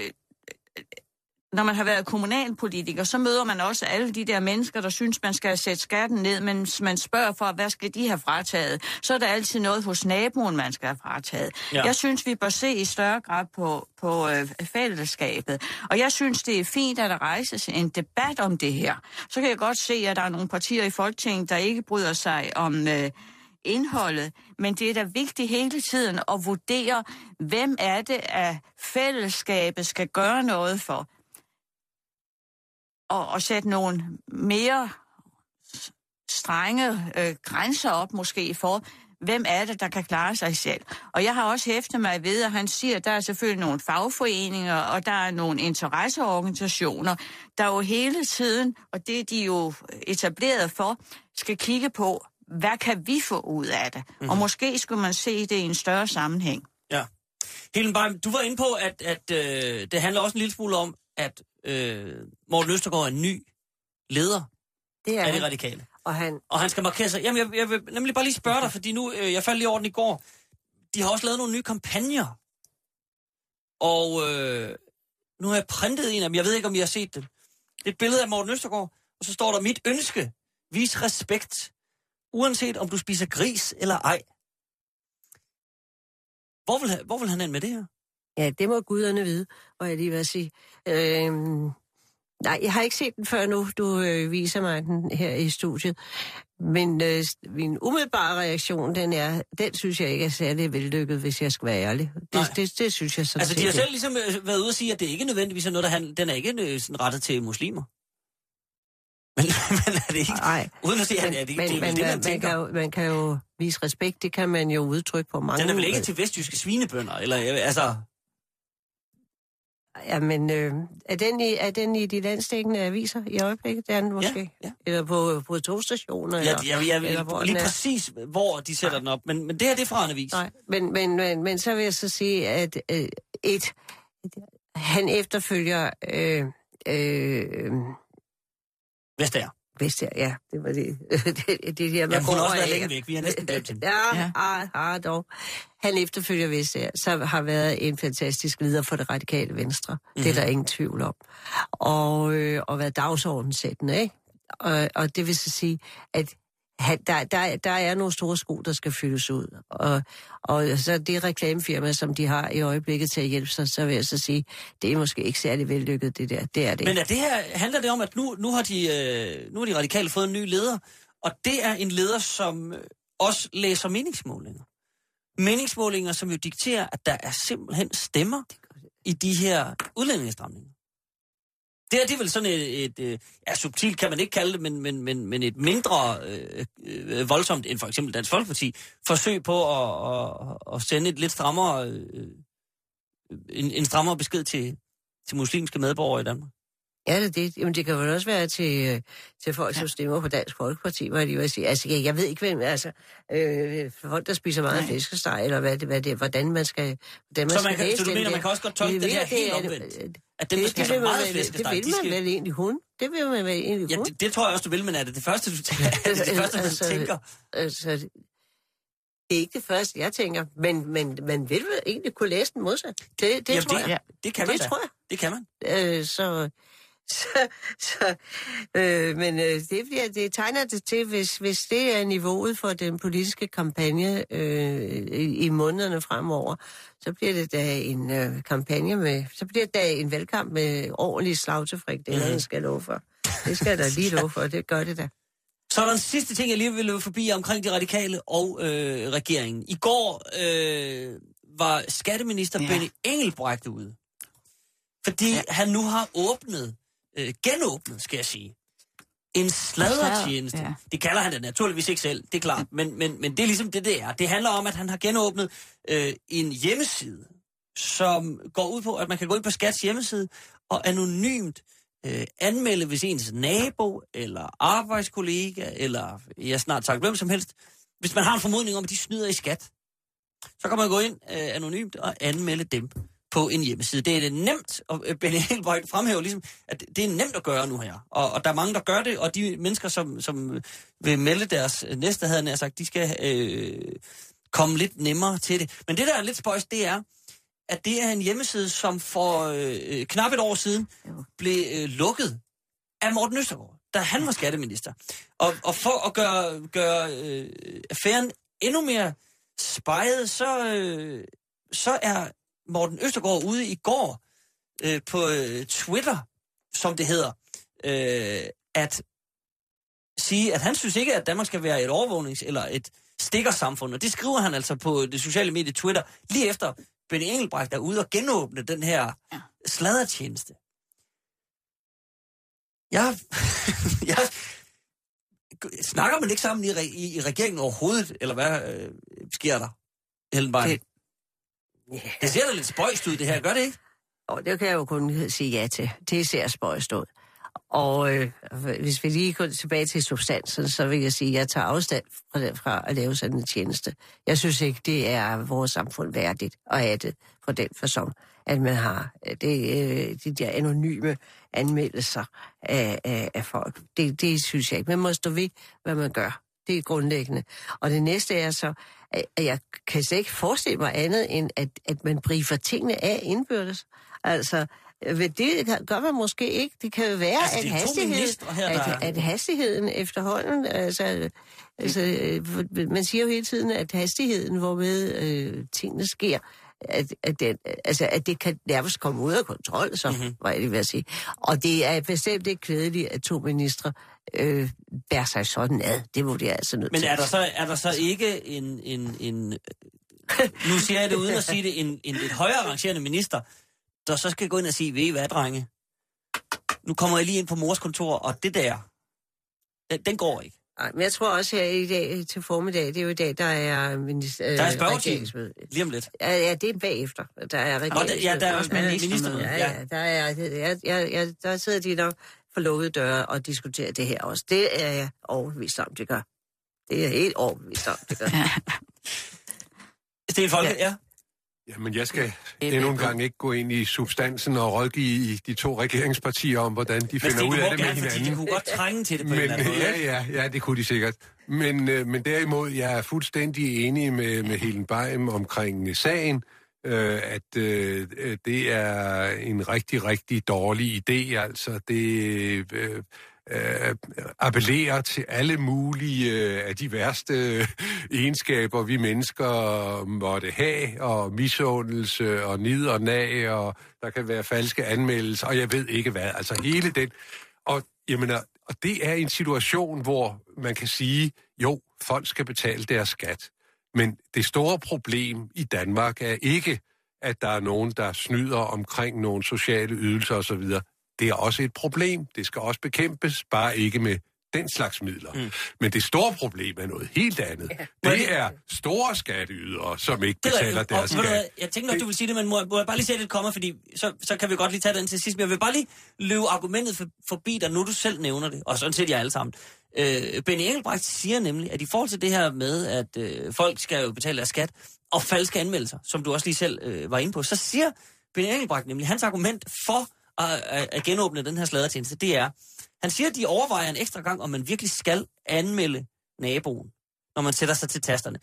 S7: Når man har været kommunalpolitiker, så møder man også alle de der mennesker, der synes, man skal sætte skatten ned, men man spørger for, hvad skal de have frataget? Så er der altid noget hos naboen, man skal have frataget. Ja. Jeg synes, vi bør se i større grad på fællesskabet. Og jeg synes, det er fint, at der rejses en debat om det her. Så kan jeg godt se, at der er nogle partier i Folketinget, der ikke bryder sig om indholdet, men det er da vigtigt hele tiden at vurdere, hvem er det, at fællesskabet skal gøre noget for. Og sætte nogle mere strenge grænser op måske for, hvem er det, der kan klare sig selv. Og jeg har også hæftet mig ved, at han siger, at der er selvfølgelig nogle fagforeninger, og der er nogle interesseorganisationer, der jo hele tiden, og det er de jo etableret for, skal kigge på, hvad kan vi få ud af det? Mm-hmm. Og måske skulle man se det i en større sammenhæng. Ja.
S5: Helen Beim, du var inde på, at det handler også en lille smule om, at Morten Østergaard er en ny leder af det radikale. Og han skal markere sig. Jamen, jeg vil nemlig bare lige spørge dig, fordi nu, jeg faldt lige over den i går. De har også lavet nogle nye kampagner. Og nu har jeg printet en af dem. Jeg ved ikke, om I har set det. Det er et billede af Morten Østergaard, og så står der: mit ønske, vis respekt, uanset om du spiser gris eller ej. Hvor vil han hen med det her?
S8: Ja, det må guderne vide, og jeg lige vil sige. Nej, jeg har ikke set den før nu. Du viser mig den her i studiet. Men min umiddelbare reaktion, den synes jeg ikke er særlig vellykket, hvis jeg skal være ærlig. Det synes jeg sådan.
S5: Altså, de har selv ligesom været ude og sige, at det ikke nødvendigvis er noget, den er ikke sådan rettet til muslimer. Men er det ikke? Nej. Uden at sige, at det
S8: man kan jo vise respekt, det kan man jo udtrykke på mange.
S5: Den er vel ikke til vestjyske svinebønder, eller altså...
S8: Jamen, er den i de landstækkende aviser i øjeblikket? Det er den måske? Ja. Eller på togstationer?
S5: Eller hvor lige præcis, hvor de sætter den op. Men det her, det er fra en avis.
S8: Nej, men så vil jeg så sige, at han efterfølger... Vestager, ja. Det var det. det her,
S5: man hun har også været længe væk. Vi har næsten glemt hende.
S8: Dog. Han efterfølger Vestager, så har været en fantastisk leder for det radikale Venstre. Mm-hmm. Det er der ingen tvivl om. Og været dagsordenssættende, ikke? Og det vil så sige, at der er nogle store sko, der skal fyldes ud. Og så det reklamefirma, som de har i øjeblikket til at hjælpe sig, så vil jeg så sige, det er måske ikke særlig vellykket, det der. Det er det.
S5: Men er det her, handler det om, at nu har de radikale fået en ny leder, og det er en leder, som også læser meningsmålinger. Meningsmålinger, som jo dikterer, at der er simpelthen stemmer i de her udlændingestramninger. Det er vel sådan et subtilt kan man ikke kalde det, men et mindre voldsomt end for eksempel Dansk Folkeparti forsøg på at sende et lidt strammere, en strammere besked til muslimske medborgere i Danmark.
S8: Ja, men det kan jo også være til folk, som stemmer på Dansk Folkeparti, hvor de vil sige, altså jeg ved ikke, hvem, folk, der spiser meget flæskesteg, eller hvordan man skal læse.
S5: Så du mener, man kan også godt tolke det her helt omvendt? At dem, der spiser meget flæskesteg,
S8: det vil man vel egentlig hun. Det vil man vel egentlig hun.
S5: Ja, det tror jeg også, du vil, men er det det første, du tænker? Det første, du tænker?
S8: Det er ikke det første, jeg tænker, men man vil vel egentlig kunne læse den modsat. Det tror jeg.
S5: Det kan man da.
S8: Tror jeg.
S5: Det kan man.
S8: Men det tegner det til, hvis det er niveauet for den politiske kampagne i månederne fremover, så bliver det da en kampagne så bliver det da en valgkamp med ordentlig slag til frikadellerne, skal jeg love for. Det skal jeg da lige love for, det gør det da.
S5: Så er der en sidste ting, jeg lige vil løbe forbi omkring de radikale og regeringen. I går var skatteminister Benny Engelbrecht ude, fordi han nu har genåbnet, skal jeg sige, en sladretjeneste. Ja. Det kalder han det naturligvis ikke selv, det er klart, men det er ligesom det er. Det handler om, at han har genåbnet en hjemmeside, som går ud på, at man kan gå ind på Skats hjemmeside og anonymt anmelde, hvis ens nabo, eller arbejdskollega, eller snart sagt hvem som helst, hvis man har en formodning om, at de snyder i skat, så kan man gå ind anonymt og anmelde dem på en hjemmeside. Det er nemt, og Benny Engelbrecht fremhæver ligesom, at det er nemt at gøre nu her. Og der er mange, der gør det, og de mennesker, som vil melde deres næste, havde han sagt, de skal komme lidt nemmere til det. Men det, der er lidt spøjst, det er, at det er en hjemmeside, som for knap et år siden blev lukket af Morten Østergaard, da han var skatteminister. Og for at gøre affæren endnu mere spejet, så er Morten Østergaard ude i går på Twitter, som det hedder, at sige, at han synes ikke, at Danmark skal være et overvågnings- eller et stikkersamfund. Og det skriver han altså på det sociale medie Twitter, lige efter Benny Engelbrecht er ude og genåbne den her sladretjeneste. Jeg snakker man ikke sammen i regeringen overhovedet, eller hvad sker der, Hellenbein? Det ser da lidt spøjst ud, det her. Gør det ikke?
S8: Og det kan jeg jo kun sige ja til. Det ser spøjst ud. Og hvis vi lige går tilbage til substansen, så vil jeg sige, at jeg tager afstand fra at lave sådan en tjeneste. Jeg synes ikke, det er vores samfund værdigt at have det på den facon, at man har de der anonyme anmeldelser af folk. Det synes jeg ikke. Man må stå ved, hvad man gør. Det er grundlæggende. Og det næste er så, at jeg kan slet ikke forestille mig andet, end at man briefer tingene af indbyrdes. Altså, det gør man måske ikke. Det kan jo være, at hastigheden efterhånden, man siger jo hele tiden, at hastigheden, hvormed tingene sker, at det kan nærmest komme ud af kontrol, så var jeg lige ved at sige. Og det er bestemt ikke klædeligt, at to ministre bærer sig sådan ad. Det må det altså nødt til.
S5: Men er der så ikke en nu siger jeg det uden at sige det, en lidt højere arrangerende minister, der så skal gå ind og sige, ved I hvad, drenge? Nu kommer jeg lige ind på mors kontor, og det der, den går ikke.
S8: Nej, men jeg tror også her i dag til formiddag, det er jo i dag, der er
S5: der er spørgetime, lige om lidt.
S8: Ja, det er bagefter. Der er regeringsmøde.
S5: Der er også ministermøde.
S8: Ja, der sidder de nok for lukkede døre og diskuterer det her også. Det er jeg overbevist om, det gør. Det er helt overbevist om, det gør.
S5: Sten Folke, ja.
S6: Jamen, jeg skal endnu en gang ikke gå ind i substansen og rådgive de to regeringspartier om, hvordan de finder ud af det med hinanden.
S5: De kunne godt trænge til det på en eller anden måde.
S6: Ja, det kunne de sikkert. Men derimod, jeg er fuldstændig enig med Helen Beim omkring sagen, at det er en rigtig, rigtig dårlig idé. Altså, appellerer til alle mulige af de værste egenskaber, vi mennesker måtte have, og misundelse og nid og nag, og der kan være falske anmeldelser, og jeg ved ikke hvad. Altså hele den. Og det er en situation, hvor man kan sige, jo, folk skal betale deres skat. Men det store problem i Danmark er ikke, at der er nogen, der snyder omkring nogle sociale ydelser osv. Det er også et problem. Det skal også bekæmpes, bare ikke med den slags midler. Men det store problem er noget helt andet. Det er store skatteydere, som ikke betaler deres skat.
S5: Jeg tænkte nok, du vil sige det, men må jeg bare lige sætte et komma, fordi så kan vi godt lige tage den til sidst. Men jeg vil bare lige løbe argumentet forbi dig, nu du selv nævner det, og sådan set jeg alle sammen. Benny Engelbrecht siger nemlig, at i forhold til det her med, at folk skal jo betale deres skat, og falske anmeldelser, som du også lige selv var inde på, så siger Benny Engelbrecht nemlig, hans argument for at genåbne den her sladdertjeneste, det er, han siger, at de overvejer en ekstra gang, om man virkelig skal anmelde naboen, når man sætter sig til tasterne.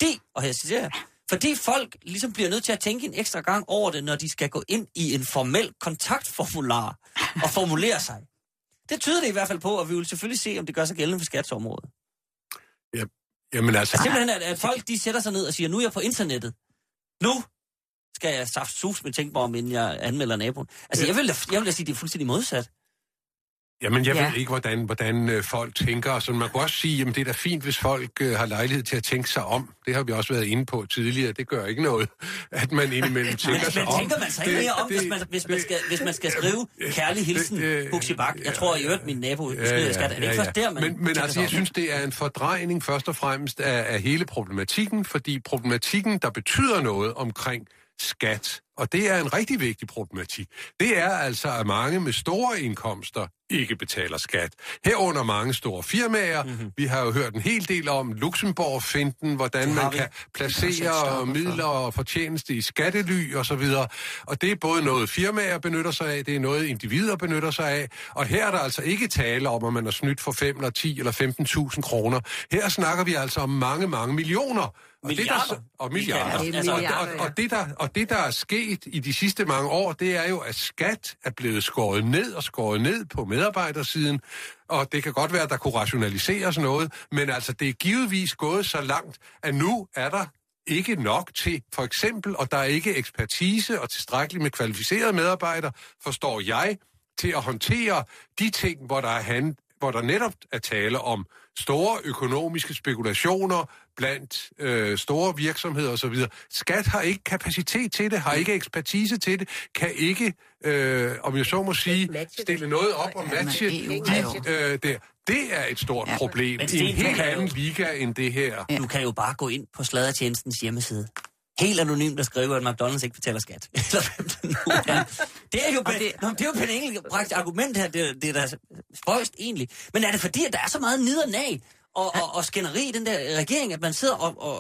S5: Fordi folk ligesom bliver nødt til at tænke en ekstra gang over det, når de skal gå ind i en formel kontaktformular og formulere sig. Det tyder det i hvert fald på, og vi vil selvfølgelig se, om det gør sig gældende for skatsområdet.
S6: Ja, jamen altså...
S5: Simpelthen, at folk de sætter sig ned og siger, nu er jeg på internettet. Nu skal jeg saftsus med tænke på, om inden jeg anmelder naboen. Altså, jeg vil da sige, det er fuldstændig modsat.
S6: Jamen, jeg ved ikke, hvordan folk tænker. Så man kan også sige, at det er da fint, hvis folk har lejlighed til at tænke sig om. Det har vi også været inde på tidligere. Det gør ikke noget, at man indimellem tænker sig om.
S5: Men tænker man sig ikke mere om, hvis man skal skrive kærlig hilsen, Huxi Bak? Jeg tror, i øvrigt, min nabo snyder skat. Er det ikke først der, man
S6: Men altså, jeg synes, det er en fordrejning først og fremmest af hele problematikken, fordi problematikken, der betyder noget omkring skat, og det er en rigtig vigtig problematik, det er altså, at mange med store indkomster ikke betaler skat. Herunder mange store firmaer. Vi har jo hørt en hel del om Luxembourg-finten, hvordan man kan placere midler og fortjeneste i skattely og så videre. Og det er både noget firmaer benytter sig af, det er noget individer benytter sig af. Og her er der altså ikke tale om, at man har snydt for 5 eller 10 eller 15.000 kroner. Her snakker vi altså om mange, mange millioner.
S5: Milliarder.
S6: Og det, der er sket i de sidste mange år, det er jo, at skat er blevet skåret ned på medarbejdersiden, og det kan godt være, at der kunne rationaliseres noget, men altså, det er givetvis gået så langt, at nu er der ikke nok til, for eksempel, og der er ikke ekspertise og tilstrækkeligt med kvalificerede medarbejdere, forstår jeg, til at håndtere de ting, hvor der netop er tale om store økonomiske spekulationer blandt store virksomheder osv. Skat har ikke kapacitet til det, har ikke ekspertise til det, kan ikke, om jeg så må sige, stille noget op og matche der. Det er et stort problem i en helt anden liga end det her.
S5: Du kan jo bare gå ind på sladdertjenestens hjemmeside. Helt anonymt at skrive, at McDonald's ikke betaler skat. Eller hvem det nu er. Det er jo Benny Engelbrechts argument her, det er da spøjst egentlig. Men er det fordi, at der er så meget nid og nag og skænderi i den der regering, at man sidder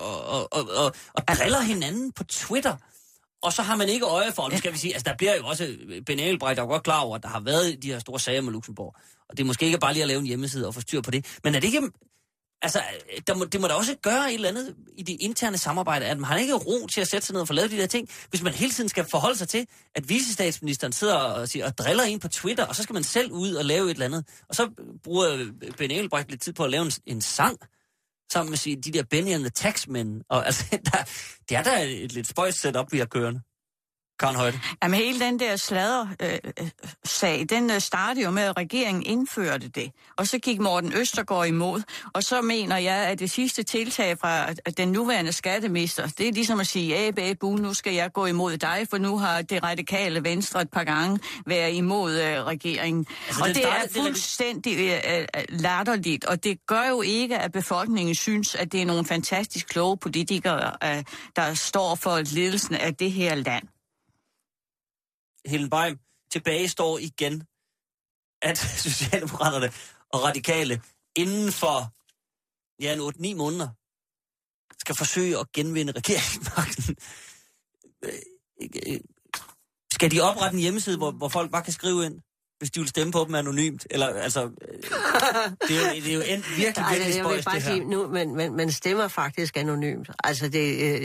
S5: og driller hinanden på Twitter, og så har man ikke øje for, nu skal vi sige, altså der bliver jo også, Benny Engelbrecht, der er godt klar over, at der har været de her store sager med Luxembourg, og det er måske ikke bare lige at lave en hjemmeside og få styr på det, men er det ikke... Altså, det må da også gøre et eller andet i det interne samarbejde, at man har ikke ro til at sætte sig ned og få lavet de der ting, hvis man hele tiden skal forholde sig til, at vicestatsministeren sidder og driller en på Twitter, og så skal man selv ud og lave et eller andet. Og så bruger Benny Engelbrecht lidt tid på at lave en sang, sammen med de der Benny and the Taxmen. Og altså, det er da et lidt spøjst setup, vi har kørende. Karen Højde.
S7: Jamen hele den der sladder-sag, den startede jo med, at regeringen indførte det. Og så gik Morten Østergaard imod. Og så mener jeg, at det sidste tiltag fra den nuværende skatteminister, det er ligesom at sige, nu skal jeg gå imod dig, for nu har det radikale Venstre et par gange været imod regeringen. Altså, og det er fuldstændig latterligt, og det gør jo ikke, at befolkningen synes, at det er nogle fantastisk kloge politikere, der står for ledelsen af det her land.
S5: Helen Beim, tilbage står igen, at Socialdemokraterne og Radikale inden for 8-9 måneder skal forsøge at genvinde regeringsmagten. Skal de oprette en hjemmeside, hvor folk bare kan skrive ind? hvis de vil stemme på dem anonymt. Eller, altså, det er jo virkelig spøjst, det her.
S8: Sige, nu, man stemmer faktisk anonymt. Altså, det...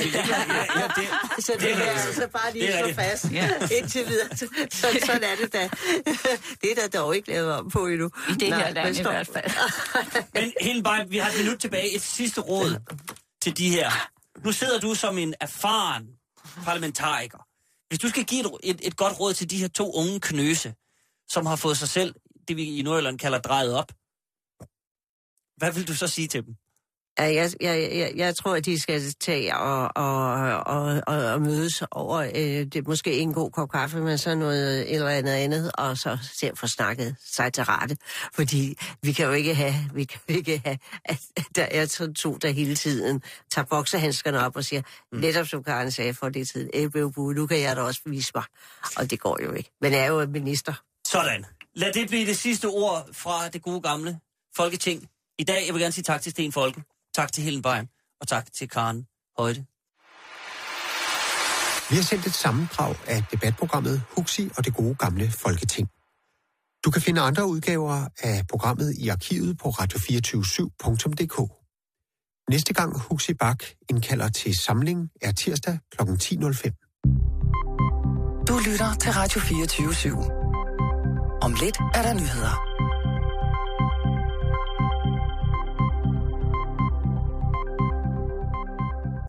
S8: Så det er altså bare lige så fast. Indtil videre. Sådan er det da. Det er der dog ikke lavet om på endnu.
S7: I det her land i hvert fald.
S5: Men Hillenbein, vi har et minut tilbage. Et sidste råd til de her. Nu sidder du som en erfaren parlamentariker. Hvis du skal give et godt råd til de her 2 unge knøse, som har fået sig selv, det vi i Nordjylland kalder drejet op, hvad vil du så sige til dem?
S8: Jeg tror, at de skal tage og mødes over, det måske en god kop kaffe, men så noget eller andet, og så se at få snakket sig til rette. Fordi vi kan jo ikke have, at der er 2, der hele tiden tager boksehandskerne op og siger, netop som Karen sagde for det tid, nu kan jeg da også vise mig. Og det går jo ikke. Men jeg er jo en minister.
S5: Sådan. Lad det blive det sidste ord fra det gode gamle Folketing. I dag, jeg vil gerne sige tak til Sten Folke. Tak til Hillenbein, og tak til Karen Højde.
S4: Vi har sendt et sammendrag af debatprogrammet Huxi og det gode gamle Folketing. Du kan finde andre udgaver af programmet i arkivet på radio247.dk. Næste gang Huxi Bak indkalder til samling er tirsdag kl. 10.05.
S3: Du lytter til Radio 24/7. Om lidt er der nyheder.